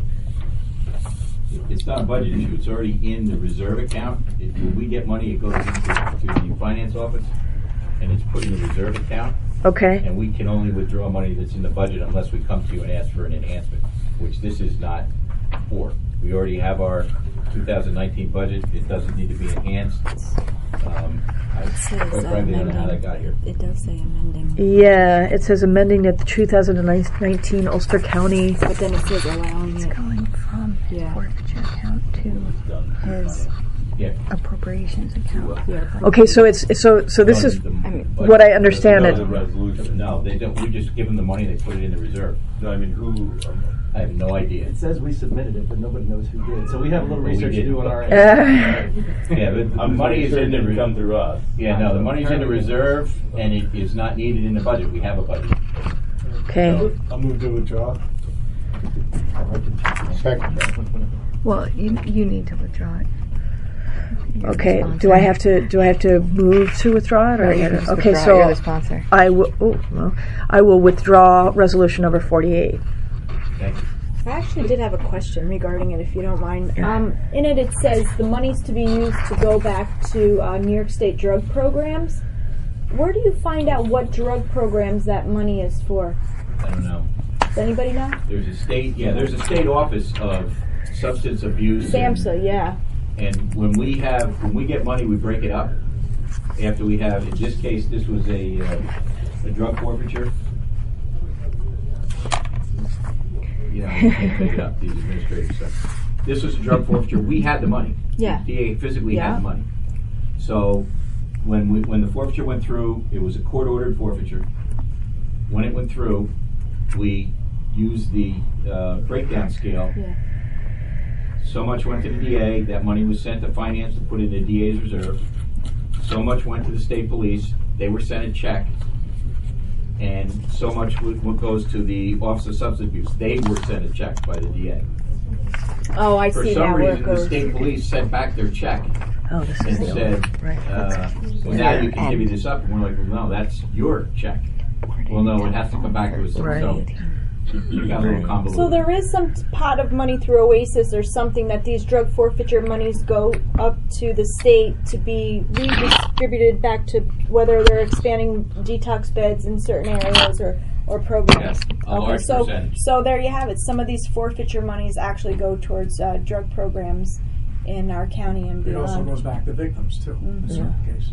it's not a budget issue, it's already in the reserve account. It- When we get money, it goes into to the finance office, and it's put in the reserve account, Okay. and we can only withdraw money that's in the budget unless we come to you and ask for an enhancement, which this is not for. We already have our two thousand nineteen budget, it doesn't need to be enhanced. Um, I says, quite uh, frankly, I don't know how that amending. got here. It does say amending, Yeah, it says amending the two thousand nineteen Ulster County. but then it says allowing it. Going from his Yeah. forfeiture account to his Yeah. appropriations account. Yeah. Okay, so it's so so this No, is the- I mean, but- what I understand No, it. the resolution. No, they don't, we just give them the money, they put it in the reserve. No, I mean, who, um, I have no idea. It says we submitted it, but nobody knows who did. So we have a little Well, we research to did. do on our Uh, end. Yeah, but the I'm money pretty is sure in it the, didn't come re- through us. yeah, no, the money's in the reserve, and it is not needed in the budget, we have a budget. Okay. I'll move to withdraw. Second. Well, you you need to withdraw it. You're the Okay. sponsor. Do I have to do I have to move to withdraw it or No, you can just okay? withdraw it. So You're the sponsor. I will. Oh, well, I will withdraw resolution number forty-eight. Thank you. I actually did have a question regarding it, if you don't mind. Um, in it, it says the money's to be used to go back to uh, New York State drug programs. Where do you find out what drug programs that money is for? I don't know. Does anybody know? There's a state, yeah, there's a state office of substance abuse. and- SAMHSA, yeah. And when we have, when we get money, we break it up. After we have, in this case, this was a, uh, a drug forfeiture. You know, you can't pick it up, these administrative stuff. This was a drug forfeiture, we had the money. Yeah. The D A physically Yeah. had the money. So, when we, when the forfeiture went through, it was a court-ordered forfeiture. When it went through, we used the, uh, breakdown scale. Yeah. So much went to the D A, that money was sent to finance to put in the D A's reserve. So much went to the state police, they were sent a check. And so much would, would goes to the Office of Substance Abuse, they were sent a check by the D A. Oh, I For see some now where it reason, the goes. state police sent back their check Oh, this is and the old said, right. uh, well, now you can divvy this up. And we're like, well, no, that's your check. Well, no, it has to come back to us. So Right. you got a little convoluted. So there is some pot of money through OASIS or something that these drug forfeiture monies go up to the state to be redistributed back to whether they're expanding detox beds in certain areas or, or programs. Yes, a large so percentage. so there you have it. Some of these forfeiture monies actually go towards uh, drug programs in our county and It also beyond. goes back to victims too, in certain cases.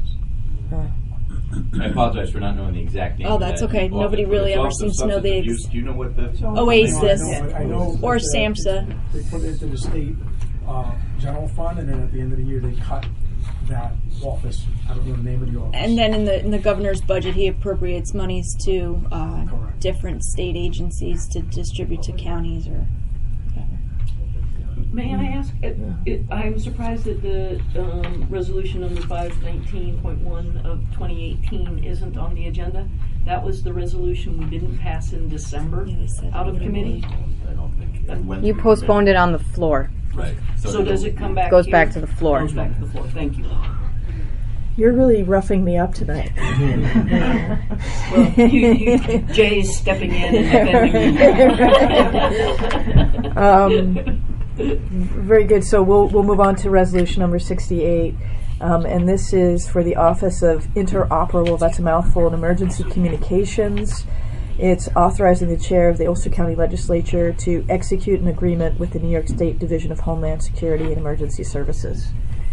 I apologize for not knowing the exact name. Oh, of that's that okay. office, Nobody but really it's ever also seems to know substance the ex- abuse. Do you know what the? Oasis. I know, I know Or that, uh, SAMHSA. They put it into the state uh, general fund, and then at the end of the year, they cut that office. I don't know the name of the office. And then in the in the governor's budget, he appropriates monies to uh, Correct. different state agencies to distribute to counties or whatever. May I ask, it, it, I'm surprised that the um, resolution number five nineteen point one of twenty eighteen isn't on the agenda. That was the resolution we didn't pass in December Yeah, they said out it of would committee. I don't think. that went You through postponed committee. it on the floor. Right. So does it come back Goes here? back to the floor. Goes back to the floor, thank you. You're really roughing me up tonight. Well, you, you, Jay's stepping in and defending you. um, very good. So we'll we'll move on to resolution number sixty-eight, um, and this is for the Office of Interoperable. That's a mouthful. In emergency communications. It's authorizing the chair of the Ulster County Legislature to execute an agreement with the New York State Division of Homeland Security and Emergency Services.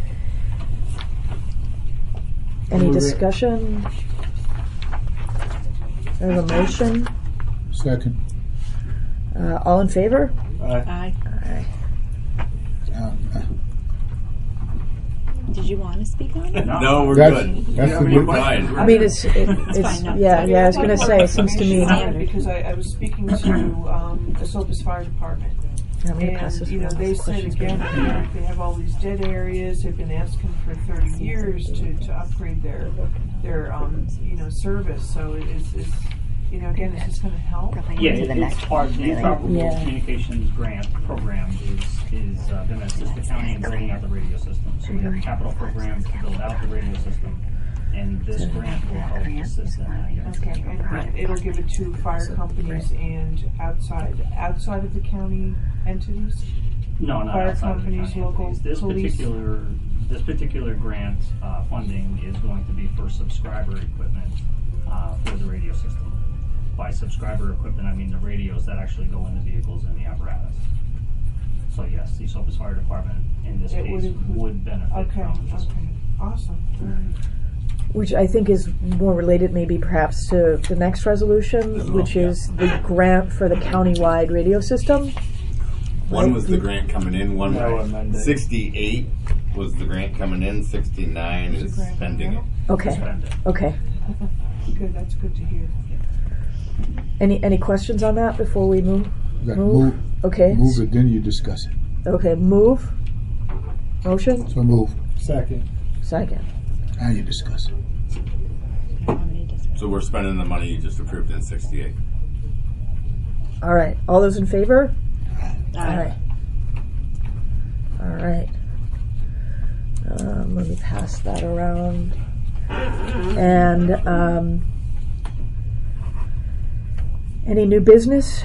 Any Move it. discussion? There's a motion. Second. Uh, all in favor? Aye. Aye. Uh, Did you want to speak on it? No, we're That's- good. that's the We're good- fine. I mean, it's it, it's fine, no. yeah yeah. I was going to say it seems to me. Because I, I was speaking to um, the Sopus Fire Department, I'm going to pass And, this you know, around. they Some said questions again, for you you. know, they have all these dead areas, they've been asking for thirty years to, to upgrade their, their, um, you know, service, so it is, it's, you know, again, is this gonna help? Yeah, it, it's part, the Interoperable Yeah. Communications Grant Program is, is uh, going to assist the county in building out the radio system. So we have a capital program to build out the radio system, and this grant will help assist in that. Yes. Okay, and and it'll give it to fire companies and outside, outside of the county entities? No, not Fire outside of the companies, county local entities. This police? particular, this particular grant uh, funding is going to be for subscriber equipment uh, for the radio system. By subscriber equipment, I mean the radios that actually go in the vehicles and the apparatus. So yes, the Esopus Fire Department in this It would case include- would benefit Okay, from this. okay, awesome. All right. Which I think is more related maybe perhaps to the next resolution, which is the grant for the countywide radio system. One was the grant coming in, one No was amended. sixty-eight was the grant coming in, sixty-nine Is is the grant spending it. Okay, Spend it. okay. Good, that's good to hear. Any any questions on that before we move? You got to Move. move, Okay. move it, then you discuss it. Okay, move. Motion? So move. Second. Second. Now you discuss it. So we're spending the money you just approved in sixty-eight. All right. All those in favor? Aye. All right. Um, let me pass that around. And um, any new business?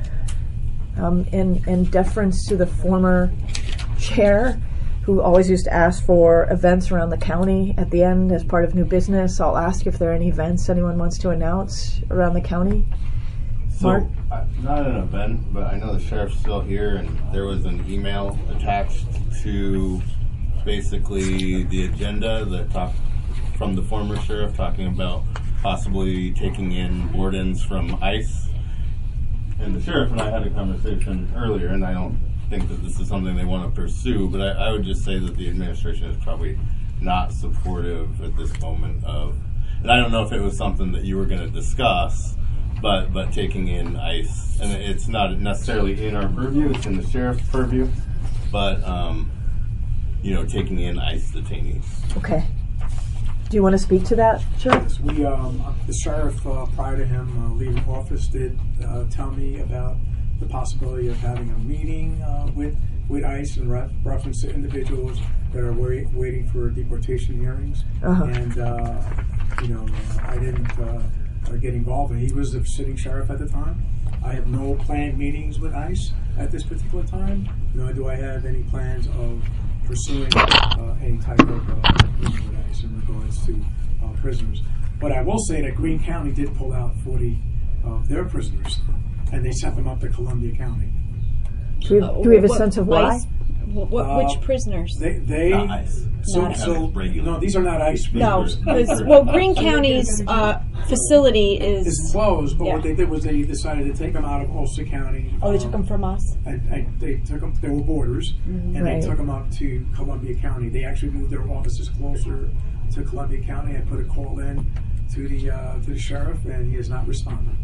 Um, in, in deference to the former chair, who always used to ask for events around the county at the end as part of new business, I'll ask if there are any events anyone wants to announce around the county. So, Mark? uh, not an event, but I know the sheriff's still here, and there was an email attached to basically the agenda that talked from the former sheriff talking about possibly taking in board-ins from ICE. And the sheriff and I had a conversation earlier, and I don't think that this is something they want to pursue, but I, I would just say that the administration is probably not supportive at this moment of, and I don't know if it was something that you were going to discuss, but but taking in ICE, and it's not necessarily in our purview, it's in the sheriff's purview, but um, you know, taking in ICE detainees. Okay. Do you want to speak to that, Sheriff? Yes, we, um, the sheriff, uh, prior to him uh, leaving office, did uh, tell me about the possibility of having a meeting uh, with with ICE in re- reference to individuals that are wait, waiting for deportation hearings. Uh-huh. And, uh, you know, uh, I didn't uh, uh, get involved. And he was the sitting sheriff at the time. I have no planned meetings with ICE at this particular time, nor do I have any plans of pursuing uh, any type of uh, meeting with ICE in regards to uh, prisoners. But I will say that Greene County did pull out forty of their prisoners, and they sent them up to Columbia County. Do we, do we have a sense of why? What, what, Uh, which prisoners? They, they Not ICE. so, Not so regular. no, these are not ICE No, prisoners. because well, Greene County's uh, facility It's is. closed, but Yeah. what they did was they decided to take them out of Ulster County. Oh, they um, took them from us. And, and they took them. They were borders, and Right. they took them up to Columbia County. They actually moved their offices closer to Columbia County. I put a call in to the uh, to the sheriff, and he has not responded.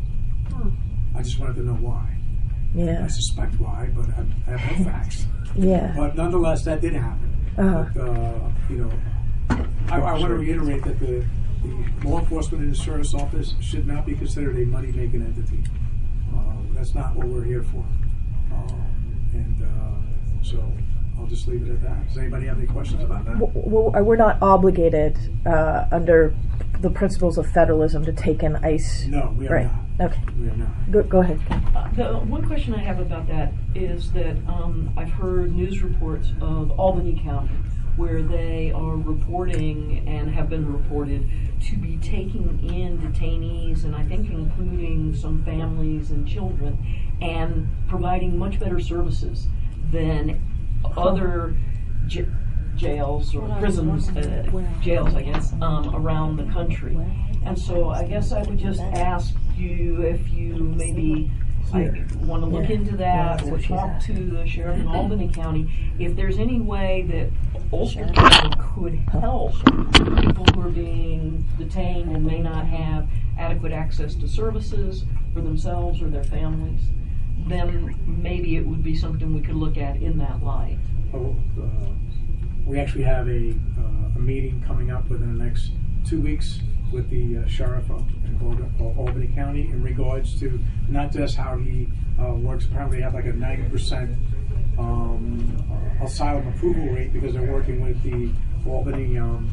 I just wanted to know why. Yeah. I suspect why, but I, I have no facts. Yeah. But nonetheless, that did happen. Uh-huh. But, uh, you know, I, I want to reiterate that the, the law enforcement and the sheriff's office should not be considered a money-making entity. Uh, that's not what we're here for. Uh, and uh, so I'll just leave it at that. Does anybody have any questions about that? Well, we're not obligated uh, under the principles of federalism to take in ICE. No, we are right. not. Okay. We are not. Go, go ahead. Uh, the one question I have about that is that um, I've heard news reports of Albany County where they are reporting and have been reported to be taking in detainees, and I think including some families and children, and providing much better services than other j- jails or prisons, uh, jails, I guess, um, around the country. And so I guess I would just ask you if you maybe I want to look Yeah. into that Yeah, or that's what talk she's to the sheriff in Albany County if there's any way that Ulster County could help people who are being detained and may not have adequate access to services for themselves or their families. then maybe it would be something we could look at in that light. Oh, uh, we actually have a, uh, a meeting coming up within the next two weeks with the uh, sheriff of in Albany County in regards to not just how he uh, works. Apparently, they have like a ninety percent um, uh, asylum approval rate because they're working with the Albany um,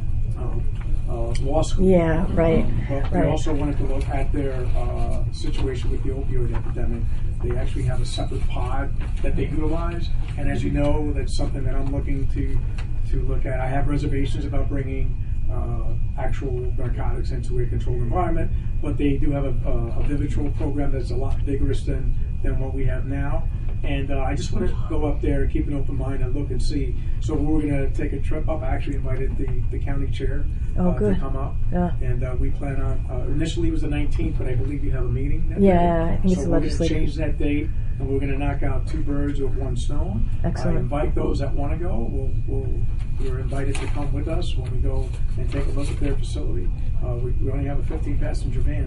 uh, uh, law school. Yeah, right. But we right. also wanted to look at their uh, situation with the opioid epidemic. They actually have a separate pod that they utilize, and as you know, that's something that I'm looking to to look at. I have reservations about bringing uh, actual narcotics into a controlled environment, but they do have a, a, a Vivitrol program that's a lot vigorous than, than what we have now. And uh, I just want to go up there and keep an open mind and look and see. So we're going to take a trip up. I actually invited the, the county chair oh, uh, to come up. Yeah. And uh, we plan on, uh, initially it was the nineteenth, but I believe you have a meeting that yeah, day. I think so it's we're going to legislative. change that date, and we're going to knock out two birds with one stone. Excellent. I invite those that want to go. We'll, we'll, you're invited to come with us when we go and take a look at their facility. Uh, we, we only have a fifteen passenger van.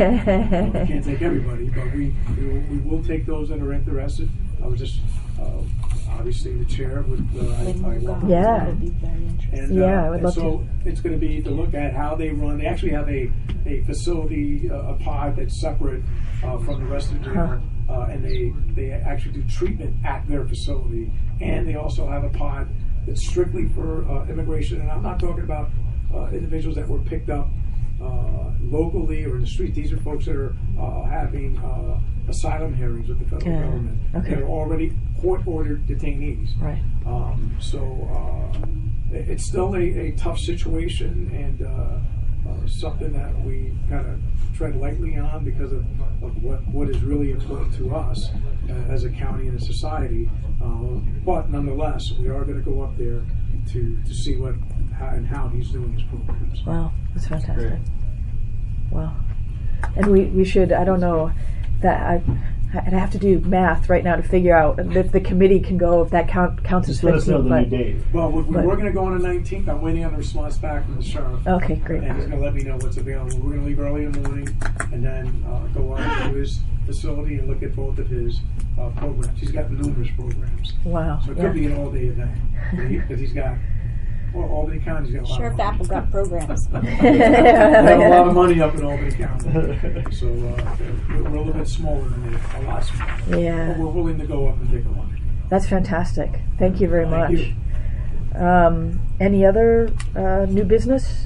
We can't take everybody, but we, we, will, we will take those that are interested. I was just, uh, obviously, the chair would, uh, I, I welcome Yeah. and, Yeah, uh, I would and love so to. it's going to be to look at how they run. They actually have a, a facility, uh, a pod that's separate uh, from the rest of the jail, Huh. uh, and they, they actually do treatment at their facility. And they also have a pod that's strictly for uh, immigration. And I'm not talking about uh, individuals that were picked up uh, locally or in the street. These are folks that are uh, having uh, asylum hearings with the federal Yeah. government. Okay. They're already court-ordered detainees. Right. Um, so uh, it- it's still a, a tough situation and uh, uh, something that we kind of tread lightly on because of, of what, what is really important to us uh, as a county and a society. Um, but nonetheless, we are going to go up there to, to see what how, and how he's doing his programs. Wow, that's fantastic. Wow. And we, we should, I don't know, that I, I'd have to do math right now to figure out if the committee can go, if that count, counts as Just let us know fifteen. the new But, date. Well, we, we But- we're going to go on the nineteenth. I'm waiting on a response back from the sheriff. okay, great. And he's going to let me know what's available. We're going to leave early in the morning and then uh, go out to his facility and look at both of his uh, programs. He's got numerous programs. Wow. So it yeah. could be an all-day event. Because he's got, well, Albany County's got a lot Sheriff of money. Apple got programs. They have a lot of money up in Albany County. So uh, we're, we're a little bit smaller than they, a lot smaller. Yeah. But we're willing to go up and take a look. That's fantastic. Thank you very Thank much. you. Um, any other uh, new business?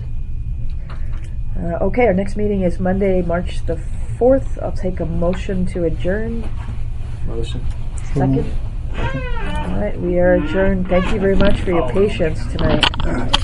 Uh, okay, our next meeting is Monday, March the fourth. I'll take a motion to adjourn. Motion. Second. All right, we are adjourned. Thank you very much for your patience tonight.